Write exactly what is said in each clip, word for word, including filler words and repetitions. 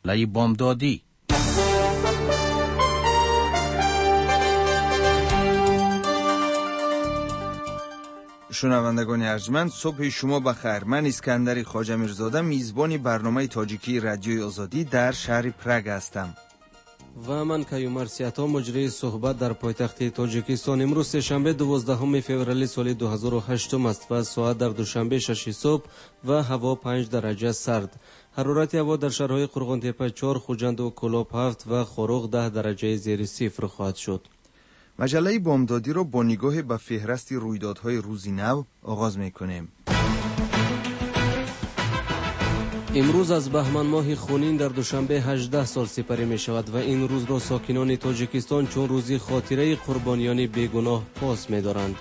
مرحله بامدادی. شنوندگان ارجمند، صبح شما بخیر. من اسکندر خواجه میرزاده میزبان برنامه تاجیکی رادیوی آزادی در شهر پراگ هستم. و من کیومر سیاتا مجری صحبت در پایتخت تاجیکستان. امروز سه‌شنبه دوازدهم فوریه سال دو هزار و هشت است و ساعت در دوشنبه شش صبح و هوا پنج درجه سرد. حرارت هوا در شهرهای قرغان تپه چهار، خوجند و کلاب هفت و خروغ ده درجه زیر صفر خواهد شد. مجله بامدادی را با نگاه به فهرست رویدادهای روز نو آغاز می‌کنیم. امروز از بهمن ماه خونین در دوشنبه هجده سال سپری می شود و این روز را ساکنان تاجیکستان چون روزی خاطره قربانیان بیگناه پاس می دارند.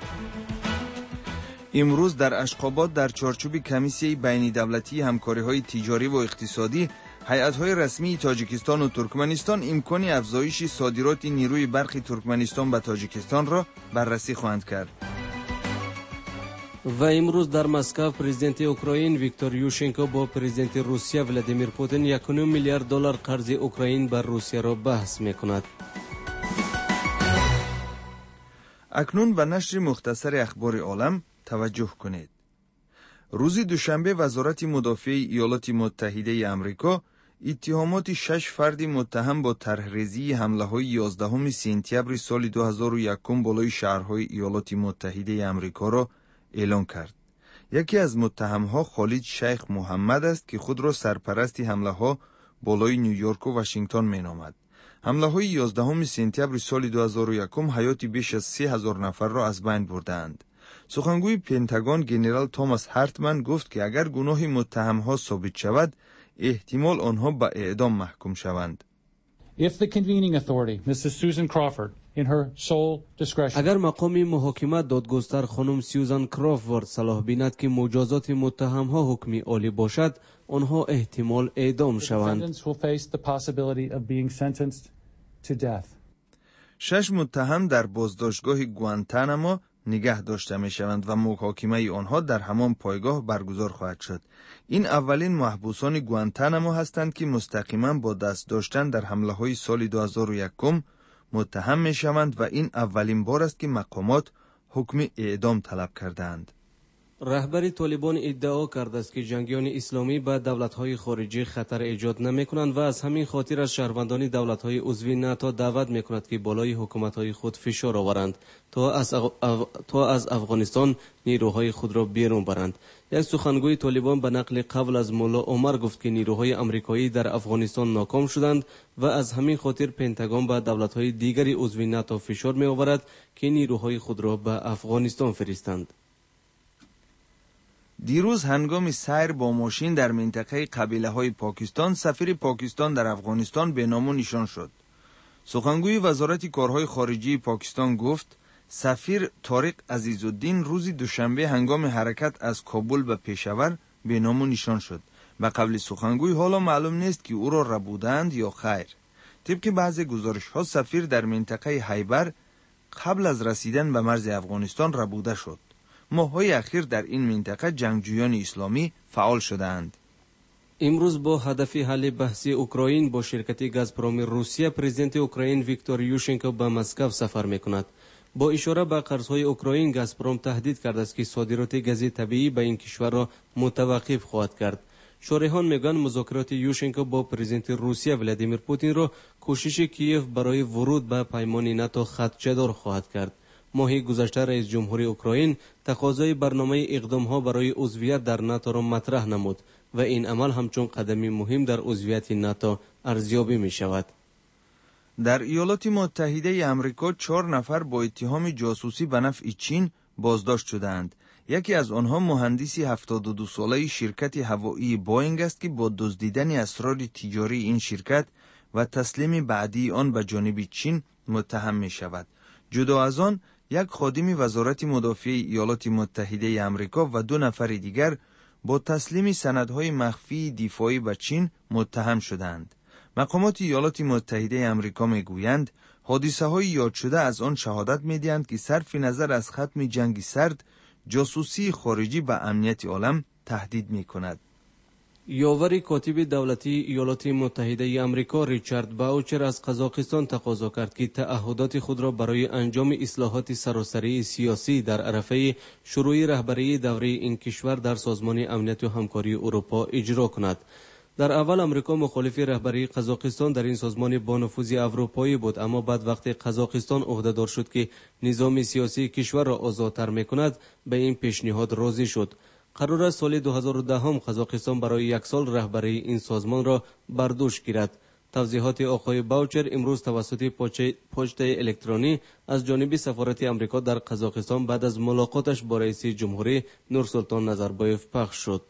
امروز در اشخاباد در چارچوب کمیسیه بین دولتی همکاری‌های تجاری و اقتصادی، هیئت‌های رسمی تاجیکستان و ترکمنستان امکان افزایش صادرات نیروی برق ترکمنستان به تاجیکستان را بررسی خواهند کرد. و امروز در مسکو پرزیدنت اوکراین ویکتور یوشنکو با پرزیدنت روسیه ولادیمیر پوتین یک و نیم میلیارد دلار قرض اوکراین بر روسیه را بحث می‌کند. اکنون به نشر مختصر اخبار عالم توجه کنید. روز دوشنبه وزارت مدافع ایالات متحده آمریکا اتهامات شش فرد متهم با طرح‌ریزی حمله‌های یازدهم سپتامبر سال دو هزار و یک بالای شهرهای ایالات متحده آمریکا را اعلام کرد. یکی از متهم‌ها خالد شیخ محمد است که خود را سرپرست حمله‌ها بالای نیویورک و واشنگتن می‌نامد. حمله‌های یازدهم سپتامبر سال دو هزار و یک حیات بیش از سه هزار نفر را از بین بردند. سخنگوی پنتاگون جنرال توماس هارتمن گفت که اگر گناه متهم‌ها ثابت شود، احتمال آنها به اعدام محکوم شوند. If the convening authority, Missus Susan Crawford, in her sole discretion, اگر مقام محاکمه دادگستر خانم سیوزان کرافورد صلاح بیند که مجازات متهم‌ها حکمی عالی باشد، آنها احتمال اعدام شوند. defendants will face the possibility of being sentenced to death. شش متهم در بازداشتگاه گوانتانامو نگه داشته می شوند و محاکمه آنها در همان پایگاه برگزار خواهد شد. این اولین محبوسان گوانتانامو هستند که مستقیما با دست داشتن در حمله های سال دو هزار و یک متهم می شوند و این اولین بار است که مقامات حکم اعدام طلب کردند. رهبر طالبان ادعا کرده است که جنگیان اسلامی به دولت‌های خارجی خطر ایجاد نمی‌کنند و از همین خاطر از شهروندان دولت‌های عضو ناتو دعوت می‌کند که بالای حکومت‌های خود فشار آورند تا از اغ... اف... تا از افغانستان نیروهای خود را بیرون برند. یک سخنگوی طالبان به نقل قول از مولا عمر گفت که نیروهای آمریکایی در افغانستان ناکام شدند و از همین خاطر پنتاگون به دولت‌های دیگری عضو ناتو فشار می‌آورد که نیروهای خود را به افغانستان فرستند. دیروز هنگام سیر با ماشین در منطقه قبیله های پاکستان، سفیر پاکستان در افغانستان به نام و نشان شد. سخنگوی وزارت کارهای خارجی پاکستان گفت سفیر طارق عزیزالدین روز دوشنبه هنگام حرکت از کابل به پشاور به نام و نشان شد. به قول سخنگوی حالا معلوم نیست که او را ربودند یا خیر. طبق بعضی گزارش ها سفیر در منطقه خیبر قبل از رسیدن به مرز افغانستان ربوده شد. ماه‌های اخیر در این منطقه جنگجویان اسلامی فعال شدند. امروز با هدف حل بحث اوکراین با شرکت گازپروم روسیه پرزیدنت اوکراین ویکتور یوشنکو به مسکو سفر می‌کند. با اشاره به قرض‌های اوکراین، گازپروم تهدید کرده است که صادرات گاز طبیعی به این کشور را متوقف خواهد کرد. شارحان میگن مذاکرات یوشنکو با پرزیدنت روسیه ولادیمیر پوتین را کوشش کیف برای ورود به پیمان ناتو خدشه‌دار خواهد کرد. ماهی گذشته رئیس جمهوری اوکراین تقاضای برنامه اقدام‌ها برای عضویت در ناتو را مطرح نمود و این عمل همچون قدمی مهم در عضویت ناتو ارزیابی می شود. در ایالات متحده آمریکا چهار نفر با اتهام جاسوسی به نفع چین بازداشت شدند. یکی از آنها مهندسی هفتاد و دو ساله شرکت هوایی بوئینگ است که با دزدیدن اسرار تجاری این شرکت و تسلیم بعدی آن به جانب چین متهم می شود. جدا از آن، یک خادم وزارت مدافع ایالات متحده آمریکا و دو نفر دیگر با تسلیم سندهای مخفی دفاعی به چین متهم شدند. مقامات ایالات متحده آمریکا میگویند حادثه های یاد شده از آن شهادت میدهند که صرف نظر از ختم جنگ سرد، جاسوسی خارجی به امنیت عالم تهدید می کند. یاوری کاتب دولتی ایالات متحده ای آمریکا ریچارد باوچر از قزاقستان تقاضا کرد که تعهدات خود را برای انجام اصلاحات سراسری سیاسی در عرصه شروع رهبری دوره این کشور در سازمان امنیت و همکاری اروپا اجرا کند. در اول آمریکا مخالف رهبری قزاقستان در این سازمان با نفوذ اروپایی بود، اما بعد وقتی قزاقستان عهدهدار شد که نظام سیاسی کشور را آزادتر می‌کند به این پیشنهاد راضی شد. قرار است سال دو هزار و ده هم قزاقستان برای یک سال رهبری این سازمان را بر دوش گیرد. توضیحات آقای باوچر امروز توسط پوسته الکترونی از جانب سفارت آمریکا در قزاقستان بعد از ملاقاتش با رئیس جمهوری نورسلطان نظربایف پخش شد.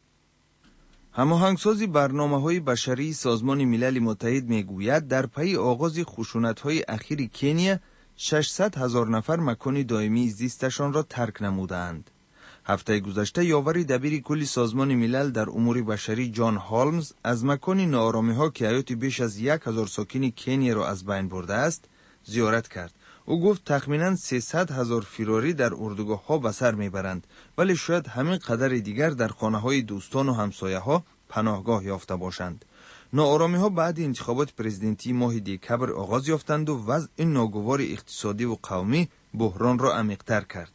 هماهنگسازی برنامه‌های بشری سازمان ملل متحد میگوید در پی آغاز خشونت‌های اخیر کنیا ششصد هزار نفر مکان دائمی زیستشان را ترک نمودند. هفته گذشته یاوری دبیر کل سازمان ملل در امور بشری جان هالمز از مکان ناآرامی‌ها که حیات بیش از یک هزار ساکن کنیا را از بین برده است زیارت کرد. او گفت تخمیناً سیصد هزار فراری در اردوگاه‌ها به سر میبرند، ولی شاید همین قدر دیگر در خانه‌های دوستان و همسایه‌ها پناهگاه یافته باشند. ناآرامی‌ها بعد انتخابات پرزیدنتی ماه دکبر آغاز یافتند و وضع ناگوار اقتصادی و قومی بحران را عمیق‌تر کرد.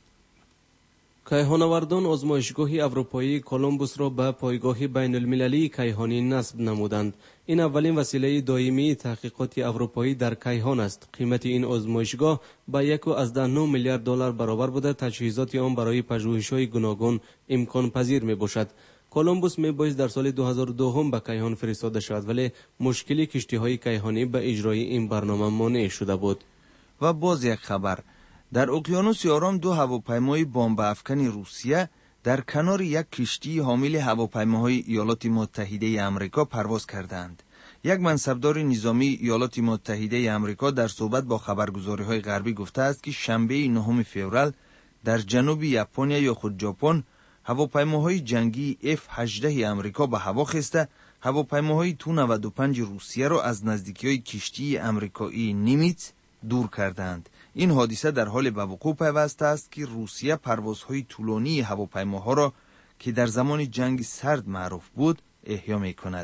کیهانوردان آزمایشگاه اروپایی کولومبوس را به پایگاه بین المللی کیهانی نصب نمودند. این اولین وسیله دائمی تحقیقات اروپایی در کیهان است. قیمت این آزمایشگاه به یک و از نه میلیارد دلار برابر بوده. تجهیزات آن برای پژوهش‌های گوناگون امکان پذیر می باشد. کولومبوس می بایست در سال دو هزار و دو هم به کیهان فرستاده شود، ولی مشکلی کشتی‌های کیهانی به اجرای این برنامه مانع شده بود. و باز یک خبر، در اقیانوس آرام دو هواپیمای بمب افکن روسیه در کنار یک کشتی حامل هواپیماهای ایالات متحده آمریکا پرواز کردند. یک منصبدار نظامی ایالات متحده آمریکا در صحبت با خبرگزاری‌های غربی گفته است که شنبه نهم فوریه در جنوب ژاپن یا خود ژاپن هواپیماهای جنگی اف هجده آمریکا به هوا خسته هواپیماهای تو نود و پنج روسیه را از نزدیکی‌های کشتی آمریکایی نیمیتس دور کردند. این حادثه در حال به وقوع پیوسته است که روسیه پروازهای طولانی هواپیماها را که در زمان جنگ سرد معروف بود احیا می‌کند.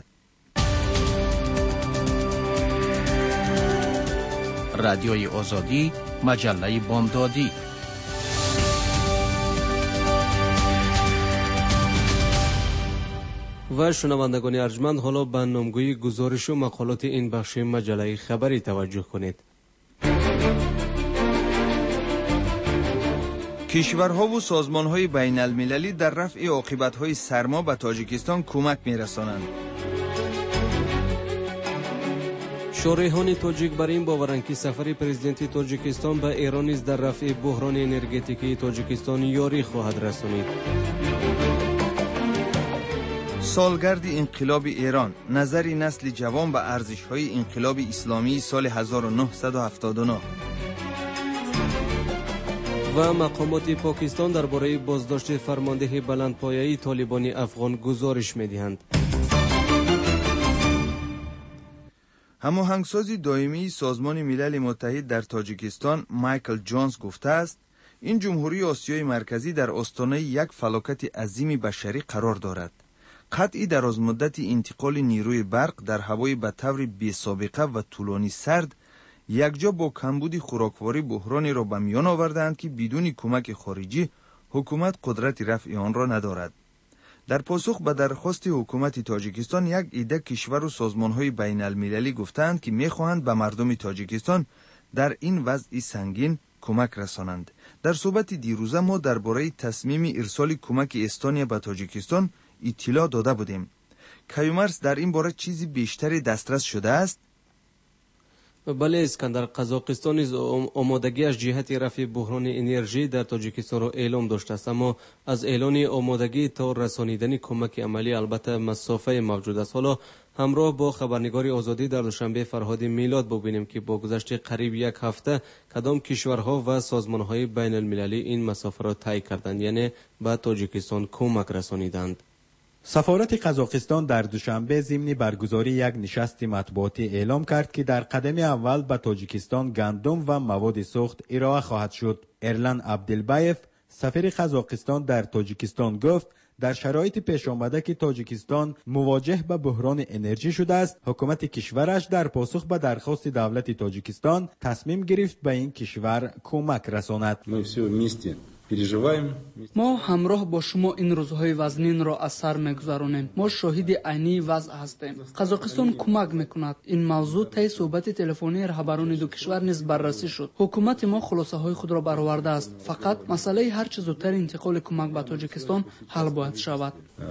رادیوی آزادی، مجله بامدادی. و شنوندگان ارجمند، حالا به نامگوی گزارش و مقالات این بخش مجله خبری توجه کنید. کشورها و سازمان‌های بین المللی در رفع عاقبت‌های سرما به تاجیکستان کمک می‌رسانند. شارحان تاجیک بر این باورند که سفر پرزیدنت تاجیکستان به ایران نیز در رفع بحران انرژتیکی تاجیکستان یاری خواهد رسانید. سالگرد انقلاب ایران، نظر نسل جوان به ارزش‌های انقلاب اسلامی سال هزار و نهصد و هفتاد و نه. و مقامات پاکستان درباره بازداشت فرمانده بلندپایه‌ای طالبان افغان گزارش می‌دهند. هماهنگساز دائمی سازمان ملل متحد در تاجیکستان مایکل جونز گفته است این جمهوری آسیای مرکزی در آستانه یک فلاکت عظیم بشری قرار دارد. قطع درازمدت انتقال نیروی برق در هوای به طور بی‌سابقه و طولانی سرد یکجا با کمبود خوراکواری بحرانی را به میان آوردند که بدون کمک خارجی حکومت قدرت رفع آن را ندارد. در پاسخ به درخواست حکومت تاجیکستان یک عده کشور و سازمان‌های بین المللی گفتند که می‌خواهند به مردم تاجیکستان در این وضع سنگین کمک رسانند. در صحبت دیروزه ما درباره تصمیم ارسال کمک استونیا به تاجیکستان اطلاع داده بودیم. کیومرس در این باره چیزی بیشتری دسترس شده است؟ بله اسکندر، قزاقستان نیز آمادگی از جهت رفع بحران انرژی در تاجیکستان را اعلام داشته است، اما از اعلان آمادگی تا رسانیدن کمک عملی البته مسافه موجود است. حالا همراه با خبرنگار آزادی در دوشنبه فرهاد میلاد ببینیم که با گذشت قریب یک هفته کدام کشورها و سازمانهای بین المللی این مسافه را طی کردند، یعنی به تاجیکستان کمک رسانیدند. سفارت قزاقستان در دوشنبه ضمن برگزاری یک نشست مطبوعاتی اعلام کرد که در قدم اول به تاجیکستان گندم و مواد سوخت ارائه خواهد شد. ارلن عبدالبایف سفیر قزاقستان در تاجیکستان گفت در شرایط پیش آمده که تاجیکستان مواجه به بحران انرژی شده است، حکومت کشورش در پاسخ به درخواست دولت تاجیکستان تصمیم گرفت به این کشور کمک رساند. ما همراه با شما این روزهای وزنین را از سر می‌گذرانیم. ما شاهد عینی وضع هستیم. قزاقستان کمک میکند. این موضوع طی صحبت تلفنی رهبران دو کشور نیز بررسی شد. حکومت ما خلاصه های خود را برآورده است. فقط مسئله هر چه زودتر انتقال کمک به تاجیکستان حل باید شود.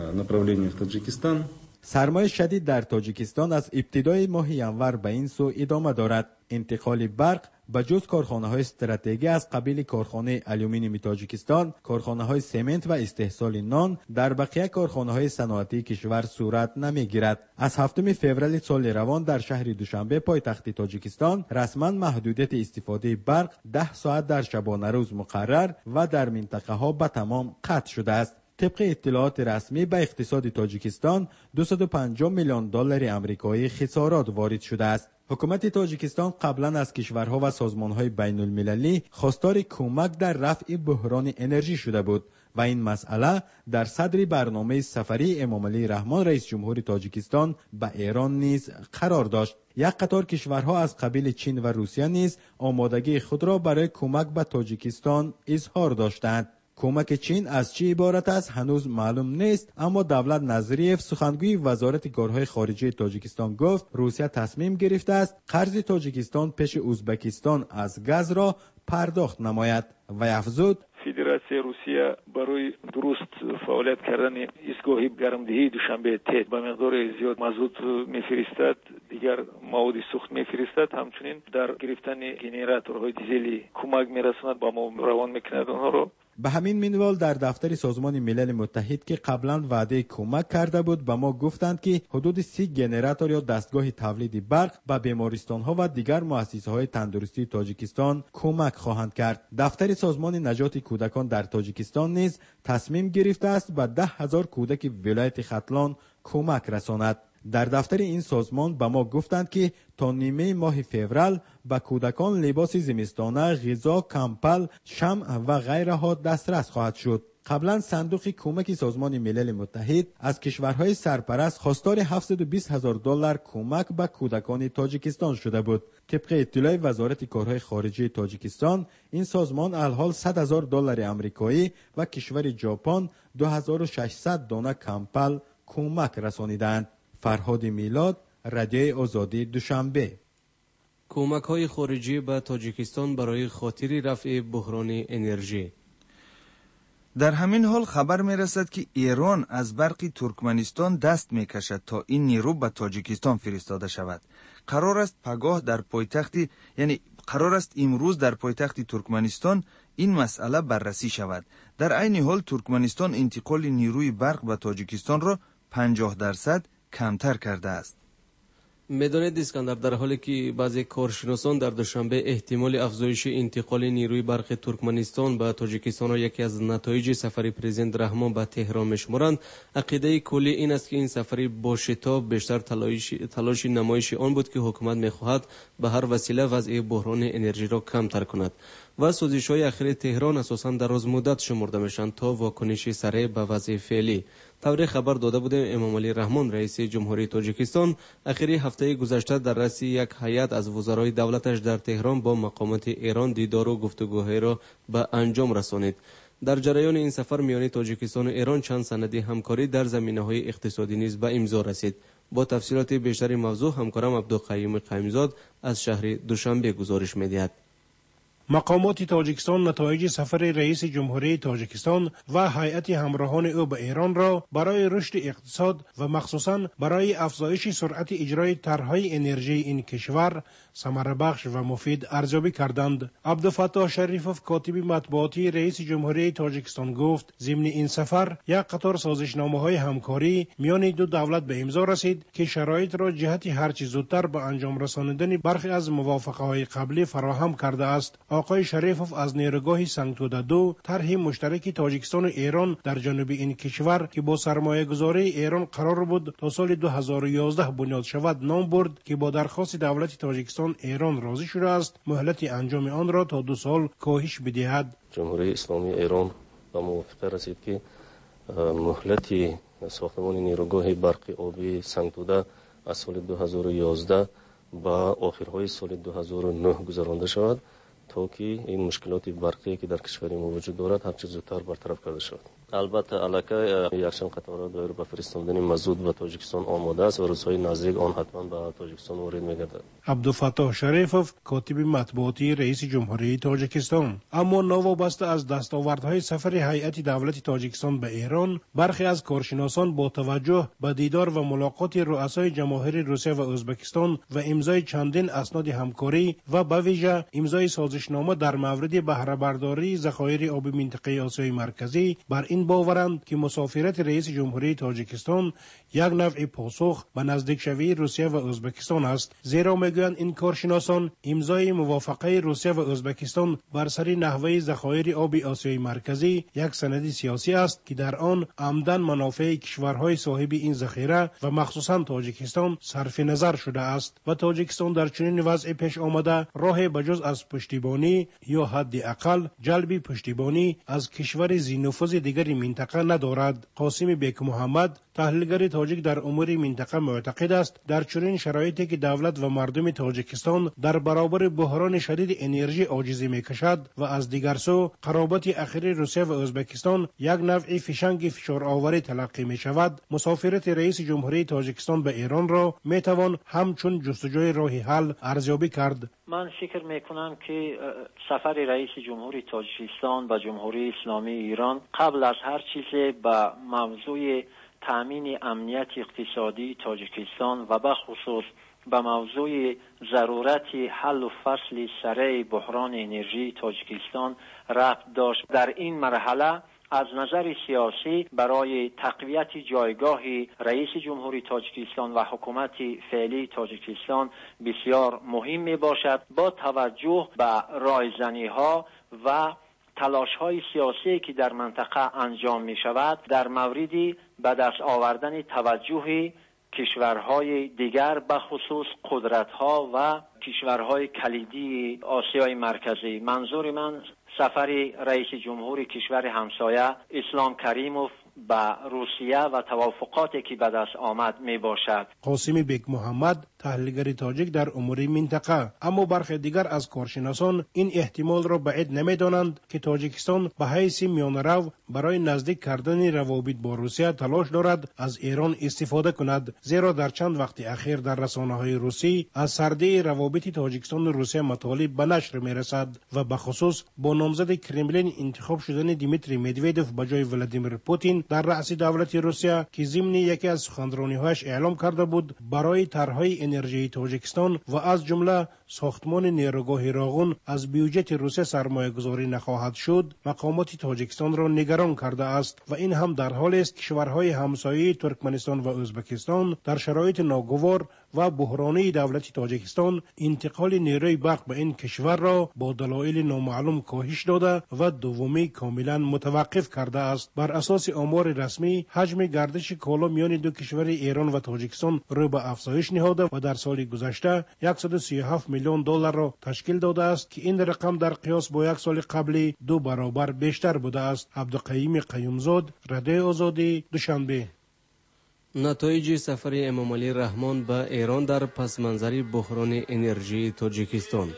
سرمای شدید در تاجیکستان از ابتدای ماه ینور به این سو ادامه دارد. انتقال برق به جز کارخانه‌های استراتژیکی از قبیل کارخانه آلومینیوم تاجیکستان، کارخانه‌های سمنت و استحصال نان در بقیه کارخانه‌های صنعتی کشور صورت نمی‌گیرد. از هفتم فوریه سال روان در شهر دوشنبه پایتخت تاجیکستان رسما محدودیت استفاده برق ده ساعت در شبانه روز مقرر و در منطقه‌ها به تمام قطع شده است. طبق اطلاعات رسمی به اقتصاد تاجیکستان دویست و پنجاه میلیون دلار آمریکایی خسارات وارد شده است. حکومت تاجیکستان قبلا از کشورها و سازمانهای بین المللی خواستار کمک در رفع بحران انرژی شده بود و این مسئله در صدر برنامه سفری امامعلی رحمان رئیس جمهور تاجیکستان به ایران نیز قرار داشت. یک قطار کشورها از قبیل چین و روسیه نیز آمادگی خود را برای کمک به تاجیکستان اظهار داشتند. کمک چین از چی عبارت است هنوز معلوم نیست، اما دولت نظریف سخنگوی وزارت کارهای خارجه تاجیکستان گفت روسیه تصمیم گرفته است قرض تاجیکستان پیش ازبکستان از گاز را پرداخت نماید و افزود فدراسیون روسیه برای درست فعالیت کردن ایستگاه گرمدهی دوشنبه تید به مقدار زیاد مازوت میفرستد، دیگر مواد سوخت میفرستد، همچنین در گرفتن ژنراتورهای دیزلی کمک میرساند، با ما روان میکند آنها را. به همین منوال در دفتر سازمان ملل متحد که قبلا وعده کمک کرده بود به ما گفتند که حدود سی ژنراتور یا دستگاه تولید برق به بیمارستان‌ها و دیگر مؤسسه‌های تندرستی تاجیکستان کمک خواهند کرد. دفتر سازمان نجات کودکان در تاجیکستان نیز تصمیم گرفته است به ده هزار کودک ولایت ختلان کمک رساند. در دفتر این سازمان به ما گفتند که تا نیمه ماه فوریه به کودکان لباس زمستانه، غذا، کمپل، شمع و غیره ها دسترس خواهد شد. قبلا صندوق کمک سازمان ملل متحد از کشورهای سرپرست خواستار هفتصد و بیست هزار دلار کمک به کودکان تاجیکستان شده بود. طبق اطلاع وزارت کارهای خارجه تاجیکستان، این سازمان الحال صد هزار دلار آمریکایی و کشور ژاپن دو هزار و ششصد دانه کمپل کمک رسانیدند. فرهاد میلاد، رادیوی آزادی، دوشنبه. کمک های خارجی به تاجیکستان برای خاطر رفع بحران انرژی. در همین حال خبر می رسد که ایران از برق ترکمنستان دست می کشد تا این نیرو به تاجیکستان فرستاده شود. قرار است پگاه در پایتخت یعنی قرار است امروز در پایتخت ترکمنستان این مسئله بررسی شود. در عین حال ترکمنستان انتقال نیروی برق به تاجیکستان را پنجاه درصد کمتر کرده است. میدانید اسکندر، در حالی که بعضی کارشناسان در دوشنبه احتمال افزایش انتقال نیروی برق ترکمنستان به تاجیکستان را یکی از نتایج سفر پرزیدنت رحمان به تهران میشمارند، عقیده کلی این است که این سفری با شتاب بیشتر تلاش تلاش نمایش آن بود که حکومت میخواهد به هر وسیله وضع بحران انرژی را کمتر کند و سازش‌های اخیر تهران اساساً دراز مدت شمرده میشن تا واکنشی سریع به وضع فعلی. طوری خبر داده بودیم امامعلی رحمان رئیس جمهوری تاجیکستان اخیر هفته گذشته در رأس یک هیئت از وزرای دولتش در تهران با مقامات ایران دیدار و گفتگوهای را به انجام رسانید. در جریان این سفر میان تاجیکستان و ایران چند سند همکاری در زمینه‌های اقتصادی نیز به امضا رسید. با تفصیلات بیشتر موضوع همکارم عبدالقیوم قیمزاد از شهر دوشنبه گزارش می‌دهد. مقامات تاجیکستان نتایج سفر رئیس جمهوری تاجیکستان و هیئت همراهان او به ایران را برای رشد اقتصاد و مخصوصاً برای افزایش سرعت اجرای طرح‌های انرژی این کشور ثمره بخش و مفید ارزیابی کردند. عبدالفتاح شریفوف کاتب مطبوعاتی رئیس جمهوری تاجیکستان گفت ضمن این سفر یک قطار سازشنامه‌های همکاری میان دو دولت به امضا رسید که شرایط را جهت هرچه زودتر به انجام رسانیدن برخی از موافقه‌های قبلی فراهم کرده است. آقای شریفوف از نیروگاه سنگتوده دو طرح مشترک تاجیکستان و ایران در جنوب این کشور که با سرمایه گذاری ایران قرار بود تا سال دو هزار و یازده بنیاد شود نام برد که با درخواست دولت تاجیکستان ایران راضی شده است مهلت انجام آن را تا دو سال کاهش بدهد. جمهوری اسلامی ایران به موافقه رسید که مهلت ساختمان نیروگاه برق آبی سنگتوده از سال دو هزار و یازده با آخرهای سال دو هزار و نه گذرانده شود تا که این مشکلات برقی که در کشور ما وجود دارد هر چه زودتر برطرف کرده شود. البته الکه یکشن قطارات دایر به فرستادن مازوت به تاجیکستان آماده است و روزهای نزدیک آن حتما به تاجیکستان وارد می‌گردد. عبدالفتاح شریفوف کاتب مطبوعاتی رئیس جمهوری تاجیکستان. اما نوابسته از دستاوردهای سفر هیئت دولت تاجیکستان به ایران، برخی از کارشناسان با توجه به دیدار و ملاقات رؤسای جماهیر روسیه و ازبکستان و امضای چندین اسناد همکاری و به ویژه امضای سازشنامه در مورد بهره برداری ذخایر آبی منطقه آسیای مرکزی بر این باورند که مسافرت رئیس جمهوری تاجیکستان یک نوع پاسخ به نزدیک شوی روسیه و ازبکستان است، زیرا میگویند این کارشناسان امضای موافقه روسیه و ازبکستان بر سر نحوه ذخایر آبی آسیای مرکزی یک سند سیاسی است که در آن عمدن منافع کشورهای صاحب این ذخیره و مخصوصا تاجیکستان صرف نظر شده است و تاجیکستان در چنین وضع پیش آمده راه بجز از پشتیبانی یا حداقل جلب پشتیبانی از کشور ذی‌نفوذ دیگر منطقه ندارد. قاسم بیک محمد تحلیلگر تاجیک در امور منطقه معتقد است در چنین شرایطی که دولت و مردم تاجیکستان در برابر بحران شدید انرژی عاجزی میکشد و از دیگر سو قرابت اخیر روسیه و ازبکستان یک نوع فشنگ فشارآور تلقی می شود، مسافرت رئیس جمهوری تاجیکستان به ایران را می توان همچون جستجوی راه حل ارزیابی کرد. من فکر میکنم که سفر رئیس جمهوری تاجیکستان به جمهوری اسلامی ایران قبل از هر چیز به موضوع تامین امنیت اقتصادی تاجیکستان و به خصوص به موضوع ضرورت حل و فصل سریع بحران انرژی تاجیکستان ربط داشت. در این مرحله از نظر سیاسی برای تقویت جایگاه رئیس جمهوری تاجیکستان و حکومت فعلی تاجیکستان بسیار مهم می باشد با توجه به رایزنی ها و تلاش های سیاسی که در منطقه انجام می شود در موردی به دست آوردن توجه کشورهای دیگر به خصوص قدرت‌ها و کشورهای کلیدی آسیای مرکزی. منظور من سفر رئیس جمهور کشور همسایه اسلام کریموف به روسیه و توافقاتی که به دست آمد می باشد. قاسم بیک محمد تحلیلگر تاجیک در امور منطقه، اما برخی دیگر از کارشناسان این احتمال را بعید نمی دانند که تاجیکستان به حیث میانرو برای نزدیک کردن روابط با روسیه تلاش دارد از ایران استفاده کند، زیرا در چند وقت اخیر در رسانه‌های روسی از سردی روابط تاجیکستان و روسیه مطالب به نشر می رسد و به خصوص با نامزد کرملین انتخاب شدن دیمیتری مدودوف به جای ولادیمیر پوتین در رأس دولت روسیه که ضمن یکی از سخنرانی‌هایش اعلام کرده بود برای طرح‌های انرژی تاجیکستان و از جمله ساختمان نیروگاه راغون از بیوجت روسیه سرمایه‌گذاری نخواهد شد، مقامات تاجیکستان را نگران کرده است و این هم در حالی است که کشورهای همسایه ترکمنستان و ازبکستان در شرایط ناگوار و بحرانی دولت تاجیکستان انتقال نیروی برق به این کشور را با دلایل نامعلوم کاهش داده و دومی کاملا متوقف کرده است. بر اساس آمار رسمی حجم گردش کالا میان دو کشور ایران و تاجیکستان رو به افزایش نهاده و در سال گذشته صد و سی و هفت میلیون دلار را تشکیل داده است که این رقم در قیاس با یک سال قبلی دو برابر بیشتر بوده است. عبدالقیوم قیومزاد، رادیو آزادی، دوشنبه. نتایج سفر امام علی رحمان به ایران در پس منظر بحران انرژی تاجیکستان.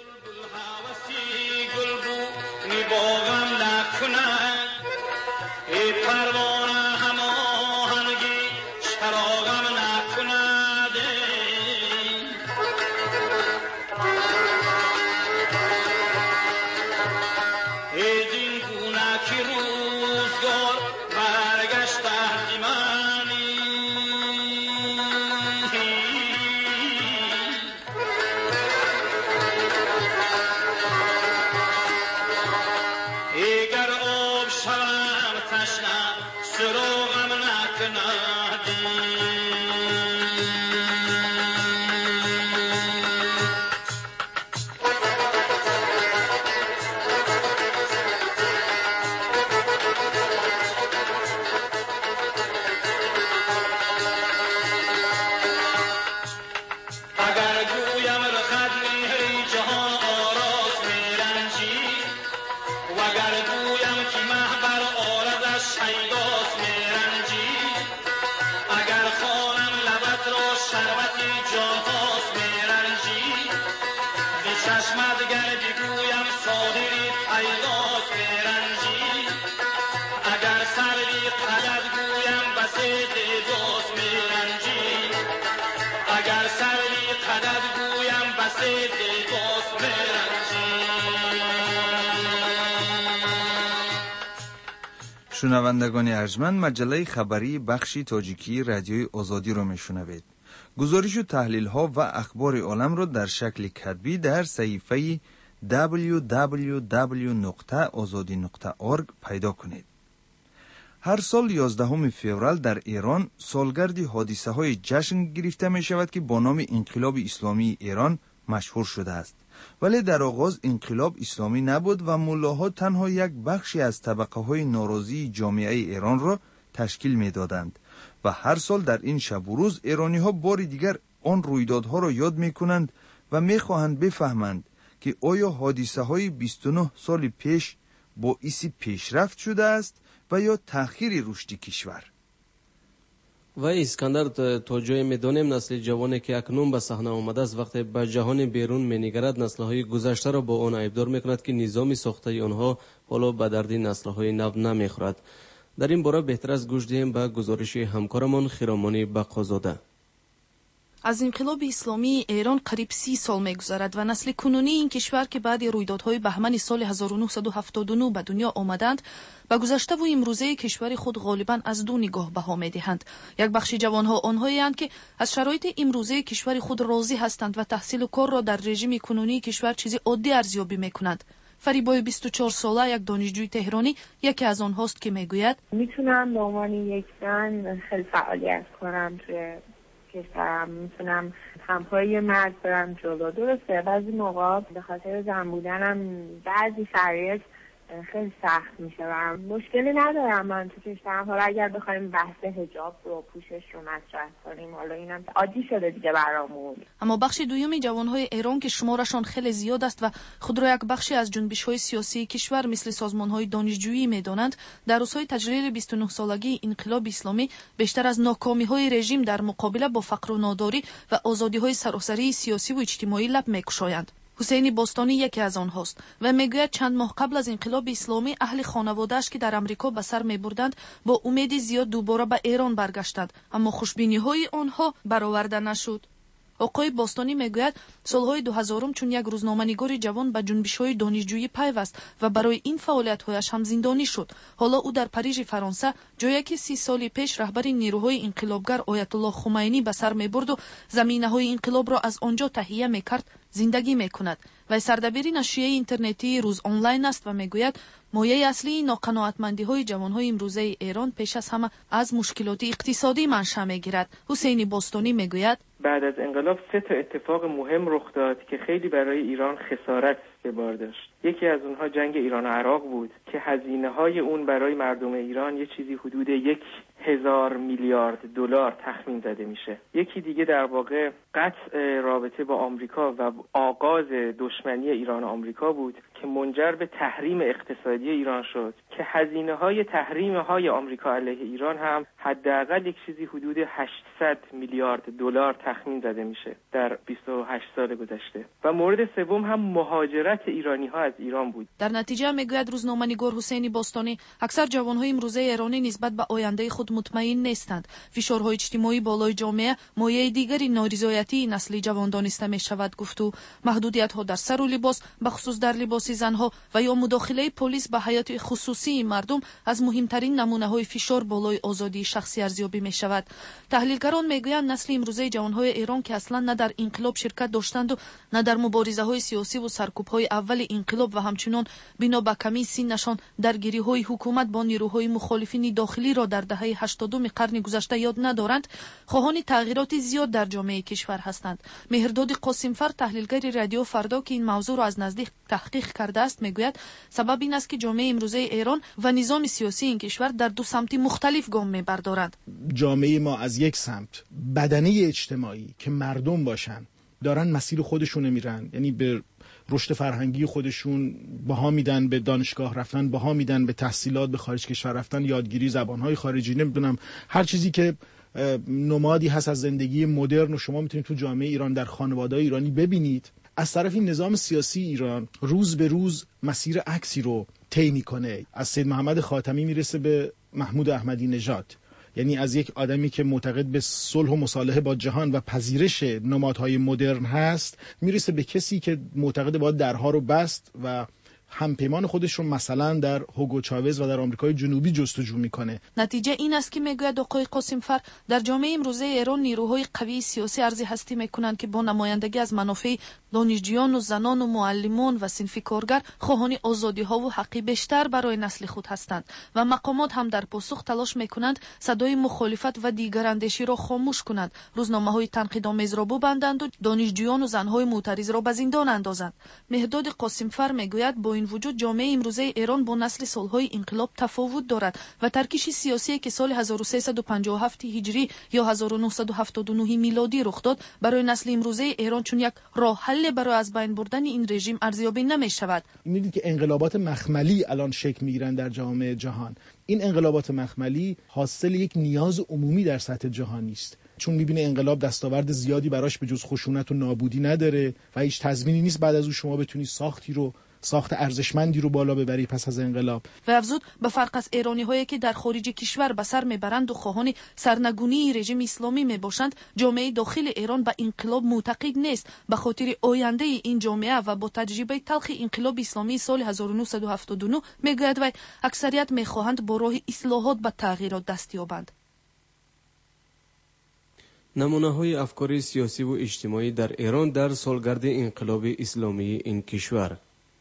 شنوندگان ارجمند، مجله خبری بخشی تاجیکی رادیوی آزادی را میشنوید. گزارش و تحلیل ها و اخبار عالم را در شکل کتبی در صفحه دبلیو دبلیو دبلیو نقطه آزادی نقطه اورگ پیدا کنید. هر سال یازدهم فوریه در ایران سالگرد حادثه های جشن گرفته می شود که با نام انقلاب اسلامی ایران مشهور شده است. ولی در آغاز انقلاب اسلامی نبود و ملاها تنها یک بخشی از طبقه های ناراضی جامعه ایران را تشکیل می دادند و هر سال در این شب و روز ایرانی ها بار دیگر آن رویدادها را یاد می کنند و می خواهند بفهمند که آیا حادثه های بیست و نه سال پیش باعث پیشرفت شده است و یا تأخیر رشد کشور. و اسکندر تا جای میدانیم نسل جوانی که اکنون به صحنه آمده است وقتی به جهان بیرون مینگرد نسل‌های گذشته را با آن عیبدار میکند که نظام ساخته آنها حالا به درد نسل‌های نو نمیخورد. در این باره بهتر از گوش دهیم به گزارش همکارمان خیرامانی بقازاده. از انقلاب اسلامی ایران قریب سی سال می‌گذرد و نسل کنونی این کشور که بعد رویدادهای بهمن سال هزار و نهصد و هفتاد و نه به دنیا آمدند و گذشته و امروزه کشور خود غالباً از دو نگاه بها می‌دهند. یک بخش جوانها آنهایند که از شرایط امروزه کشور خود راضی هستند و تحصیل و کار را در رژیم کنونی کشور چیزی عادی ارزیابی می‌کنند. فریبای بیست و چهار ساله یک دانشجوی تهرانی یکی از آنهاست که میگوید میتونم به عنوان یک زن خیلی فعالیت کنم توی کشورم، میتونم همپای مرد برم جلو. درسته بعضی موقع به خاطر زن بودنم بعضی شرایط خیلی سخت میشه و مشکلی ندارم من تو کشورم. حالا اگر بخوایم بحث حجاب رو پوشش رو مطرح کنیم، حالا اینم عادی شده دیگه برامون. اما بخش دومی جوانهای ایران که شمارشان خیلی زیاد است و خود را یک بخشی از جنبش‌های سیاسی کشور مثل سازمان‌های دانشجویی می‌دانند، در روزهای تجلیل بیست و نه سالگی انقلاب اسلامی بیشتر از ناکامی‌های رژیم در مقابله با فقر و ناداری و آزادی‌های سراسری سیاسی و اجتماعی لب می‌گشایند. حسین باستانی یکی از آنهاست و میگوید چند ماه قبل از انقلاب اسلامی اهل خانواده‌اش که در امریکا به سر میبردند با امید زیاد دوباره به ایران برگشتند، اما خوشبینی‌های آنها برآورده نشد. آقای باستانی میگوید سالهای دو هزارم چون یک روزنامه‌نگار جوان به جنبش‌های دانشجویی پیوست و برای این فعالیت‌هایش هم زندانی شد. حالا او در پاریژ فرانسه جایی که سی سال پیش رهبر نیروهای انقلابگر آیت الله خمینی به سر میبرد و زمینه‌های انقلاب را از آنجا تهیه میکرد زندگی میکند. و سردبیر نشریه اینترنتی روز آنلاین است و میگوید مایه اصلی ناقناعتمندی‌های جوان‌های امروزه ایران پیش از همه از مشکلات اقتصادی منشأ میگیرد. حسین باستانی میگوید بعد از انقلاب سه تا اتفاق مهم رخ داد که خیلی برای ایران خسارت به بار داشت. یکی از اونها جنگ ایران و عراق بود که هزینه‌های اون برای مردم ایران یه چیزی حدود یک هزار میلیارد دلار تخمین زده میشه. یکی دیگه در واقع قطع رابطه با آمریکا و آغاز دشمنی ایران و آمریکا بود که منجر به تحریم اقتصادی ایران شد که هزینه‌های تحریم‌های آمریکا علیه ایران هم حداقل یک چیزی حدود هشتصد میلیارد دلار تخمین زده میشه در بیست و هشت سال گذشته. و مورد سوم هم مهاجرت ایرانی‌ها از ایران بود. در نتیجه میگوید روزنامه‌نگار حسین باستانی اکثر جوان‌های امروزه ایرانی نسبت به آینده خود مطمئن نیستند. فشارهای اجتماعی بالای جامعه مایه دیگری نارضایتی نسل جوان دانسته می‌شود. گفتو محدودیت‌ها در سر و لباس بخصوص در لباس زنها و یا مداخله پلیس به حیات خصوصی مردم از مهمترین نمونه‌های فشار بالای آزادی شخصی ارزیابی می‌شود. تحلیلگران میگویند نسل امروزه جوان‌های ایران که اصلا نه در انقلاب شرکت داشتند و نه در مبارزه‌های سیاسی و سرکوب‌های اول انقلاب و همچنین بنا به کمی سنشان درگیری‌های حکومت با نیروهای مخالفین داخلی را در دهه هشتادم قرن گذشته یاد ندارند، خواهان تغییرات زیاد در جامعه کشور هستند. مهرداد قاسمفر تحلیلگر رادیو فردا که این موضوع را از نزدیک تحقیق کرده است میگوید سبب این است که جامعه امروزه ایران و نظام سیاسی این کشور در دو سمت مختلف گام می‌بردارند. جامعه ما از یک سمت بدنه اجتماعی که مردم باشن دارن مسیر خودشون میرن، یعنی به رشد فرهنگی خودشون بها میدن، به دانشگاه رفتن بها میدن، به تحصیلات به خارج کشور رفتن، یادگیری زبانهای خارجی، نمیدونم هر چیزی که نمادی هست از زندگی مدرن و شما میتونید تو جامعه ایران در خانواده‌های ایرانی ببینید. از طرف این نظام سیاسی ایران روز به روز مسیر عکسی رو طی میکنه، از سید محمد خاتمی میرسه به محمود احمدی نژاد، یعنی از یک آدمی که معتقد به صلح و مصالحه با جهان و پذیرش نمادهای مدرن هست میرسه به کسی که معتقد باید درها رو بست و همپیمان خودش رو مثلا در هوگو چاوز و در آمریکای جنوبی جستجو میکنه. نتیجه این است که میگوید آقای قاسمفر در جامعه امروزه ایران نیروهای قوی سیاسی ارزی هستی میکنند که با نمایندگی از منافع دانشجویان و زنان و معلمان و صنف کارگر خواهان آزادی ها و حقی بیشتر برای نسل خود هستند و مقامات هم در پاسخ تلاش میکنند صدای مخالفت و دیگراندیشی را خاموش کنند، روزنامه های تنقیدآمیز را ببندند و دانشجویان و زنهای معترض را به زندان اندازند. مهداد قاسمفر میگوید با این وجود جامعه امروزه ایران با نسل سالهای انقلاب تفاوت دارد و ترکیش سیاسی که سال هزار و سیصد و پنجاه و هفت هجری یا هزار و نهصد و هفتاد و نه میلادی رخ داد برای نسل امروزه ایران چون یک راه حل برای از بین بردن این رژیم ارزیابی نمی شود. می‌بینید که انقلابات مخملی الان شکل میگیرن در جامعه جهان. این انقلابات مخملی حاصل یک نیاز عمومی در سطح جهانی است، چون می‌بینه انقلاب دستاورد زیادی براش به جز خشونت و نابودی نداره و هیچ تضمینی نیست بعد از اون شما بتونی ساختی رو ساخت ارزشمندی رو بالا ببری پس از انقلاب. و افزود به فرق از ایرانی هایی که در خارج کشور به سر میبرند و خواهان سرنگونی رژیم اسلامی میباشند، جامعه داخل ایران به انقلاب معتقد نیست. به خاطر آینده این جامعه و با تجربه تلخ انقلاب اسلامی سال هزار و نهصد و هفتاد و نه میگوید و اکثریت میخواهند با راه اصلاحات به تغییرات دست یابند. نمونه های افکار سیاسی و اجتماعی در ایران در سالگرد انقلاب اسلامی این کشور.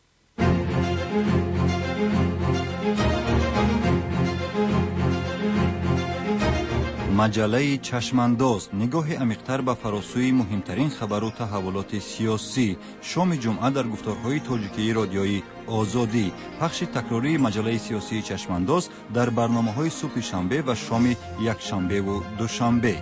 مجله چشمانداز نگاه عمیق‌تر به فراسوی مهمترین خبر و تحولات سیاسی. شام جمعه در گفتارهای تاجیکی رادیویی آزادی. پخش تکراری مجله سیاسی چشمانداز در برنامه‌های صبح شنبه و شام یک شنبه و دوشنبه.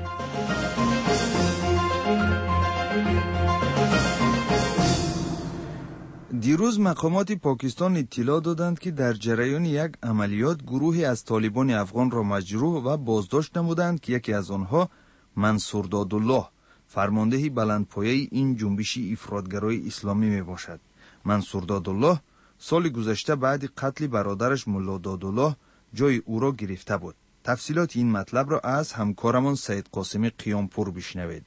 دیروز مقامات پاکستان اطلاع دادند که در جریان یک عملیات گروهی از طالبان افغان را مجروح و بازداشت نمودند که یکی از آنها منصور دادالله فرمانده بلندپایه این جنبش افراطگرای اسلامی می باشد. منصور دادالله سال گذشته بعد قتل برادرش ملا دادالله جای او را گرفته بود. تفصیلات این مطلب را از همکارمان سید قاسمی قیامپور بشنوید.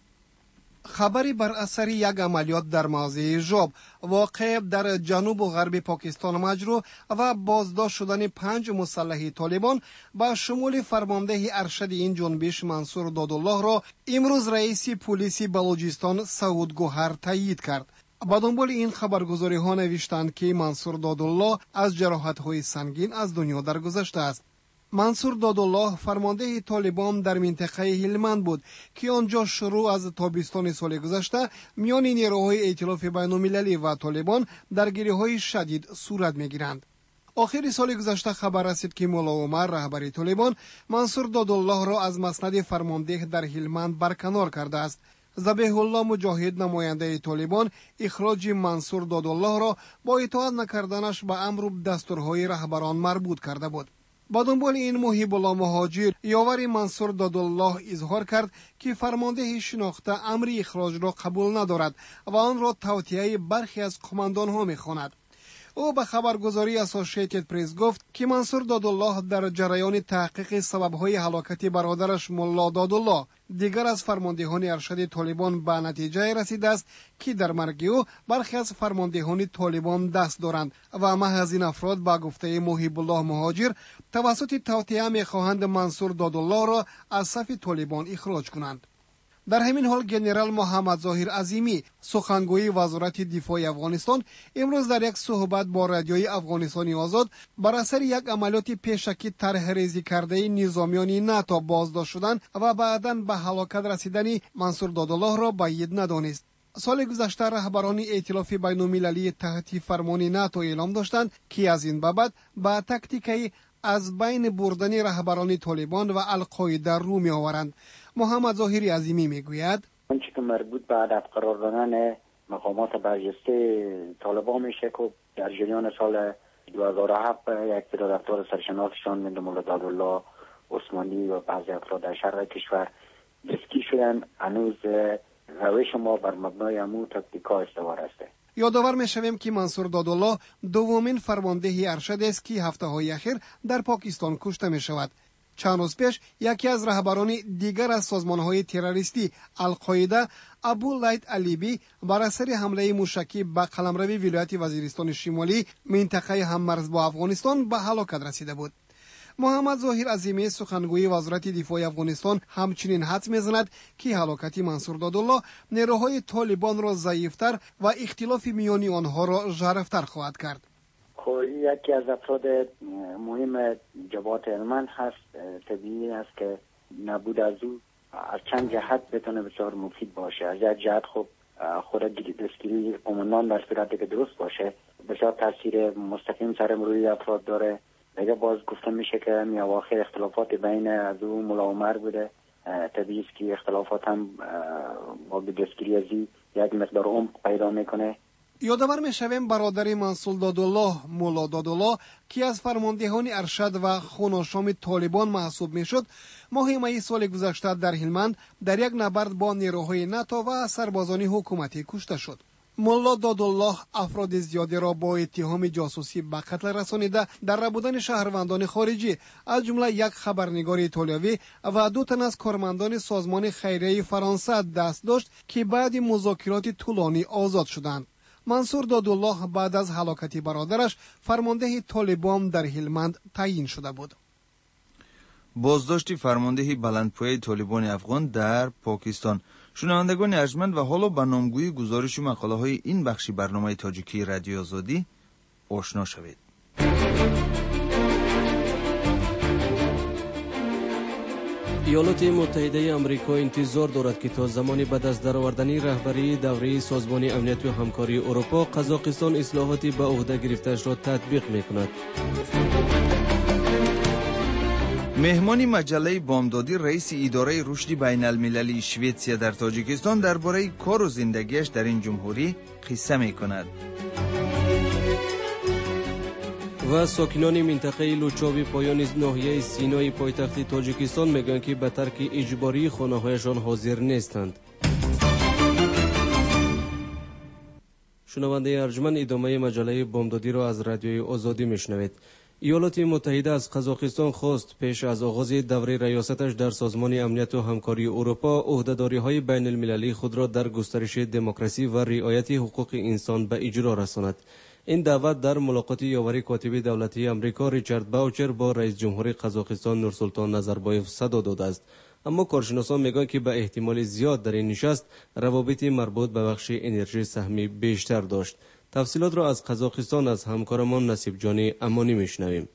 خبری بر اثر یک عملیات در موضع ژاب واقع در جنوب و غرب پاکستان مجروح و بازداشت شدن پنج مسلح طالبان با شمول فرمانده ارشد این جنبش منصور دادالله را امروز رئیس پلیس بلوچستان سعود گوهر تایید کرد. با دنبال این خبرگزاری ها نوشتند که منصور دادالله از جراحت های سنگین از دنیا درگذشته است. منصور دادالله فرمانده طالبان در منطقه هلمند بود که آنجا شروع از تابستان سال گذشته میان نیروهای ائتلاف بین‌المللی و طالبان درگیری‌های شدید صورت می‌گیرند. آخر سال گذشته خبر رسید که مولا عمر رهبر طالبان منصور دادالله را از مسند فرمانده در هلمند برکنار کرده است. ذبیح الله مجاهد نماینده طالبان اخراج منصور دادالله را با اطاعت نکردنش به امر و دستورهای رهبران مربوط کرده بود. با دنبال این محیب الله مهاجر یاور منصور دادالله اظهار کرد که فرمانده شناخته امر اخراج را قبول ندارد و آن را توطئه برخی از قماندان ها می‌خواند. او به خبرگزاری اسوسییتد پرس گفت که منصور دادالله در جریان تحقیق سبب‌های هلاکت برادرش ملا دادالله دیگر از فرماندهان ارشد طالبان به نتیجه رسیده است که در مرگ او برخی از فرماندهان طالبان دست دارند و محض این افراد با گفته محیب الله مهاجر توسط توطئه می‌خواهند منصور دادالله را از صف طالبان اخراج کنند. در همین حال جنرال محمد ظاهر عظیمی سخنگوی وزارت دفاع افغانستان امروز در یک صحبت با رادیوی افغانستان آزاد بر اثر یک عملیات پیشکی طرح ریزی کرده نظامیان ناتو بازداشت شدن و بعداً به هلاکت رسیدن منصور دادالله را بعید ندانست. سال گذشته رهبران ائتلاف بین‌المللی تحت فرمان ناتو اعلام داشتند که از این بعد با تاکتیکی از بین بردن رهبران طالبان و القاعده رو می آورند. محمد ظاهری عظیمی میگوید آنچه که مربوط به هدف قرار دادن مقامات برجسته طالبان میشه که در جریان سال دو هزار و هفت یک تعداد افراد سرشناسشان مانند مولا دادالله عثمانی و بعضی افراد در شرق کشور دستگیر شدن. هنوز روش ما بر مبنای همون تاکتیکا استوار است. یادآور میشویم که منصور دادالله دومین فرمانده ارشد است که هفته های اخیر در پاکستان کشته می شود. چند روز پیش یکی از رهبران دیگر از سازمان‌های تروریستی القاعده ابو لید علیبی بر اثر حمله موشکی به قلمرو ولایت وزیرستان شمالی منطقه هممرز با افغانستان به هلاکت رسیده بود. محمد ظاهر عظیمی سخنگوی وزارت دفاع افغانستان همچنین حدس می‌زند که هلاکت منصور دادالله نیروهای طالبان را ضعیفتر و اختلاف میان آنها را ژرفتر خواهد کرد. یکی از افراد مهم جبهات هلمند هست. طبیعی است که نبود از او از چند جهت بتونه بسیار مفید باشه. از یک جهت خب خود دستگیری قماندان در صورتی که درست باشه بسیار تاثیر مستقیم سر روی افراد داره. دیگه باز گفته میشه که می اواخر اختلافات بین از او ملا عمر بوده. طبیعی است که اختلافات هم با دستگیری از یک مقدار عمق پیدا میکنه. یادآور میشویم برادر منصور دادالله مولا دادالله که از فرماندهان ارشد و خوناشام طالبان محسوب میشد ماه می سال گذشته در هلمند در یک نبرد با نیروهای ناتو و سربازان حکومتی کشته شد. مولا دادالله افراد زیادی را با اتهام جاسوسی به قتل رسانیده در ربودن شهروندان خارجی از جمله یک خبرنگار ایتالیایی و دو تن از کارمندان سازمان خیریه فرانسه دست داشت که بعد مذاکرات طولانی آزاد شدند. منصور دادالله بعد از هلاکت برادرش فرمانده طالبان در هلمند تعیین شده بود. بازداشت فرمانده بلندپایه طالبان افغان در پاکستان. شنوندگان ارجمند و حالا به نامگویی گزارش و مقاله های این بخشی برنامه تاجیکی رادیو آزادی آشنا شوید. ایالات متحده آمریکا انتظار دارد که تا زمانی بعد از درآوردن رهبری دوره سازمان امنیت و همکاری اروپا قزاقستان اصلاحاتی به عهده گرفته‌اش را تطبیق می‌کند. مهمان مجله بامدادی رئیس اداره رشد بین المللی شویتسیا در تاجیکستان درباره کار و زندگیش در این جمهوری قصه می‌کند. و ساکنان منطقه لوچاوی پایان ناحیه سینای پایتخت تاجیکستان میگن که به ترک اجباری خانه‌هایشان حاضر نیستند. شنونده ارجمند ادامه مجله بامدادی را از رادیوی آزادی میشنوید. ایالات متحده از قزاقستان خواست پیش از آغاز دوره ریاستش در سازمان امنیت و همکاری اروپا عهده‌داری‌های بین المللی خود را در گسترش دموکراسی و رعایت حقوق انسان به اجرا رساند. این دعوت در ملاقات یاوری کاتب دولتی آمریکا ریچارد باوچر با رئیس جمهور قزاقستان نورسولطان نظربایف صدا داده است. اما کارشناسان میگویند که به احتمال زیاد در این نشست روابط مربوط به بخش انرژی سهمی بیشتر داشت. تفصیلات را از قزاقستان از همکارمان نصیب جانی امانی میشنویم.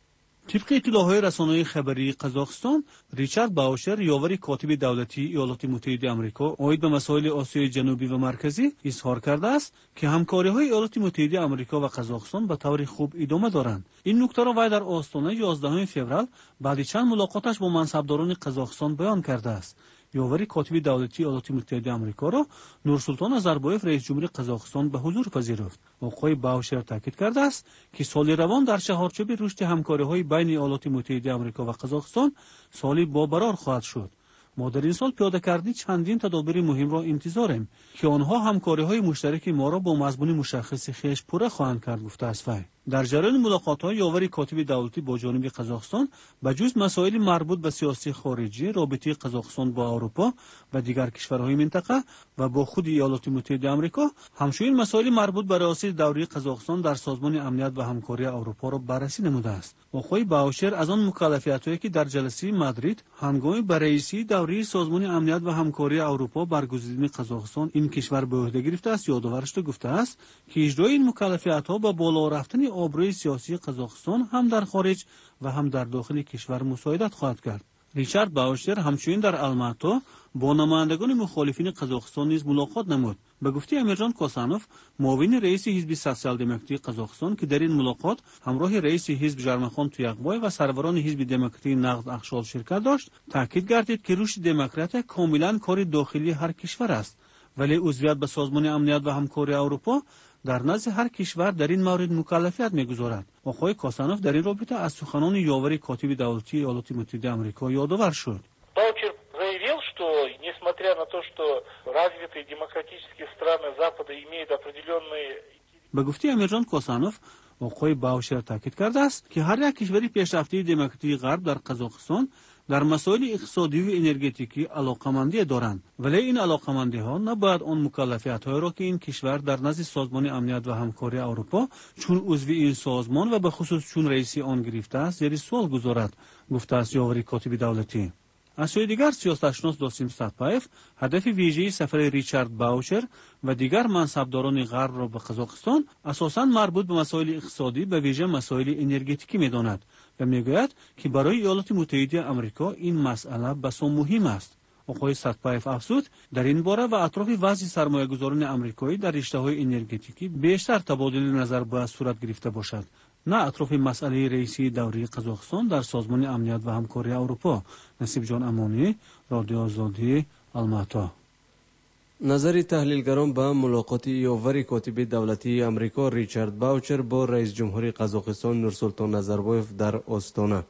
طبق اطلاعات رسانه‌های خبری قزاقستان، ریچارد باوشر یاور کاتب دولتی ایالات متحده آمریکا عاید به مسائل آسیای جنوبی و مرکزی اظهار کرده است که همکاری‌های ایالات متحده آمریکا و قزاقستان به طور خوب ادامه دارند. این نکته را وی در آستانه یازدهم فوریه بعد چند ملاقاتش با منصبداران قزاقستان بیان کرده است. یاور کاتب دولتی ایالات متحده آمریکا را نورسولطان نظربایف رئیس جمهور قزاقستان به حضور پذیرفت. آقای باوشر تاکید کرده است که سال روان در چهارچوب رشد همکاری‌های بین ایالات متحده آمریکا و قزاقستان سالی بابرار خواهد شد. ما در این سال پیاده کردن چندین تدابیر مهم را انتظاریم که آنها همکاری‌های مشترک ما را با مضمون مشخص خویش پوره خواهند کرد، گفته است وی. در جریان ملاقات‌های یاور کاتب دولتی با جانب قزاقستان به جز مسائل مربوط به سیاست خارجی، رابطه قزاقستان با اروپا و دیگر کشورهای منطقه و با خود ایالات متحده آمریکا، همچنین مسائل مربوط به ریاست دوره قزاقستان در سازمان امنیت و همکاری اروپا را بررسی نموده است. آقای باوشر از آن مکلفیت‌هایی که در جلسه مادرید هنگام به رئیسی دوره سازمان امنیت و همکاری اروپا برگزیدن قزاقستان این کشور به عهده گرفته است یادآورش گفته است که اجرای این مکلفیت‌ها با بالا رفتن آبروی سیاسی قزاقستان هم در خارج و هم در داخل کشور مساعدت خواهد کرد. ریچارد باوشر همچنین در الماتا با نمایندگان مخالفین قزاقستان نیز ملاقات نمود. به گفته امیرجان کوسانوف، معاون رئیس حزب سوسیال دموکراتی قزاقستان که در این ملاقات همراه رئیس حزب ژرمخان تویقبای و سروران حزب دموکراتی نقد اخشال شرکت داشت، تاکید گردید که رشد دموکرات کاملا کار داخلی هر کشور است، ولی عضویت به سازمان امنیت و همکاری اروپا در نزد هر کشور در این مورد مکلفیت می‌گذارد. آقای کوسانوف در این رابطه از سخنان یاور کاتب دولتی ایالات متحده آمریکا یادآور شد. باوچر заявил, что несмотря на то, что развитые демократические страны Запада имеют определенные به گفته امیرجان کوسانوف، آقای باوشر تاکید کرده است که هر یک کشور پیشرفته دموکراتیک غرب در قزاقستان در مسائل اقتصادی و انرژتیکی علاقمندی دارند، ولی این علاقمندی ها نباید آن مکلفیت های را که این کشور در نزد سازمان امنیت و همکاری اروپا چون عضو این سازمان و به خصوص چون رئیس آن گرفته است زیر سوال گذارد، گفته است یاوری کاتب دولتی. از سوی دیگر سیاستشناس داسیم ساتپایف هدف ویژه سفر ریچارد باوشر و دیگر منصبداران غرب را به قزاقستان اساساً مربوط به مسائل اقتصادی به ویژه مسائل انرژتیکی می‌داند و می‌گوید که برای ایالات متحده آمریکا این مسئله بسیار مهم است. آقای ساتپایف افزود در این باره و اطراف وضع سرمایه‌گذاران آمریکایی در رشته‌های انرژتیکی بیشتر تبادل نظر باید صورت گرفته باشد، نه اطراف مسئله رئیسی دوری قزاقستان در سازمان امنیت و همکاری اروپا. نصیب جان امانی، رادیو آزادی، الماتی. نظر تحلیلگران به ملاقات یاوری کاتب دولتی آمریکا ریچارد باوچر با رئیس جمهوری قزاقستان نورسولطان نظربایف در آستانه.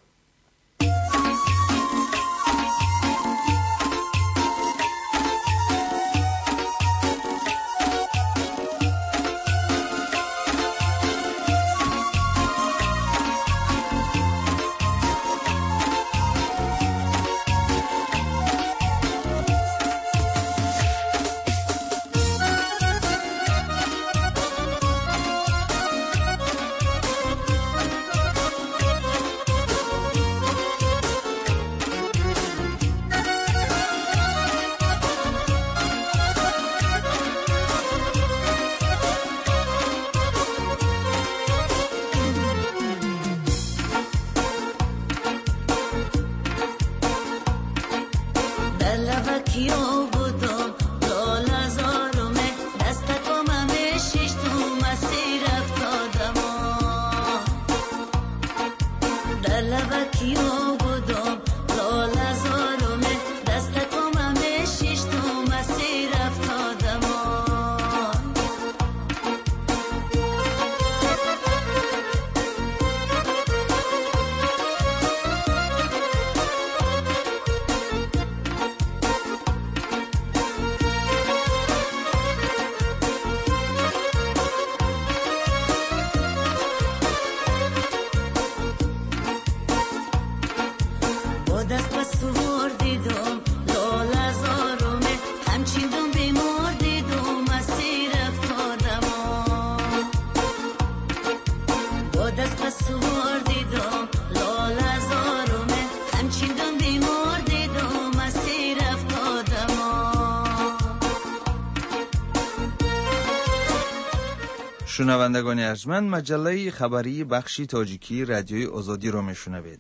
شنوندگان ارجمند، مجله خبری بخشی تاجیکی رادیوی آزادی را میشنوید.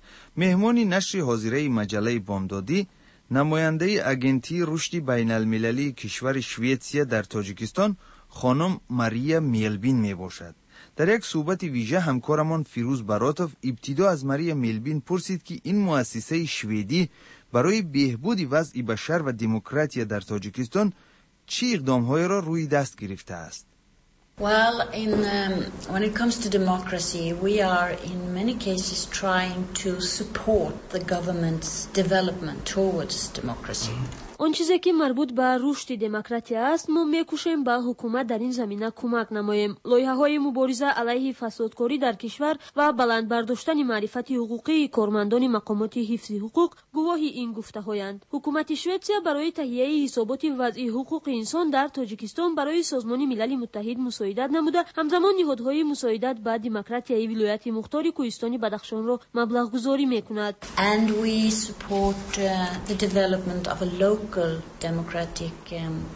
مهمان نشر حاضره مجله بامدادی نماینده اگنتی رشد بین المللی کشور شویتسیا در تاجیکستان خانم ماریا میلبین می باشد. در یک صحبت ویژه همکارمان فیروز براتوف ابتدا از ماریا میلبین پرسید که این مؤسسه شویدی برای بهبود وضع بشر و دموکراسی در تاجیکستان چه اقدام‌هایی را روی دست گرفته است؟ Well, in, um, when it comes to democracy, we are in many cases trying to support the government's development towards democracy. اون چیزی که مربوط به رشد دموکراسی است، ما میکوشیم به حکومت در این زمینه کمک نماییم. لایحه‌های مبارزه علیه فسادکاری در کشور و بلند برداشتن معرفت حقوقی کارمندان مقامات حفظ حقوق گواهی این گفته‌هایند. حکومت شوئدیا برای تهیه حسابات وضعی حقوق انسان در تاجیکستان برای سازمان ملل متحد مساعدت نموده، همزمان نهادهای مساعدت به دموکراسی ولایت مختار کوهستان بدخشان را مبلغ گذاری میکند. And we support uh, the development of a local democratic um,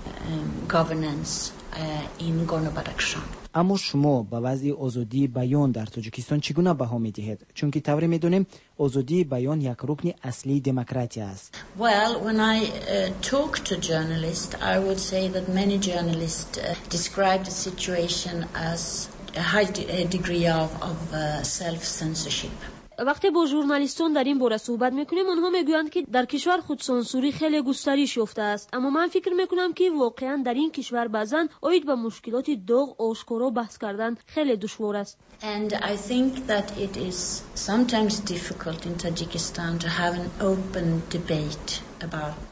um, governance uh, in Gorno-Badakhshan. اما شما با وضع آزادی بیان در تاجیکستان چگونه بها می‌دهید؟ چون که طوری می‌دونیم آزادی بیان یک رکن اصلی دموکراسی است. Well, when I uh, talk to journalists, I would say that many journalists uh, describe the situation as a high de- degree of, of uh, self-censorship. وقتی با ژورنالیستان در این باره صحبت میکنیم، آنها میگویند که در کشور خودسانسوری خیلی گسترش یافته است، اما من فکر میکنم که واقعا در این کشور بعضن آید به مشکلات داغ آشکارا بحث کردن خیلی دشوار است. And I think that it is sometimes difficult in Tajikistan to have an open debate about uh,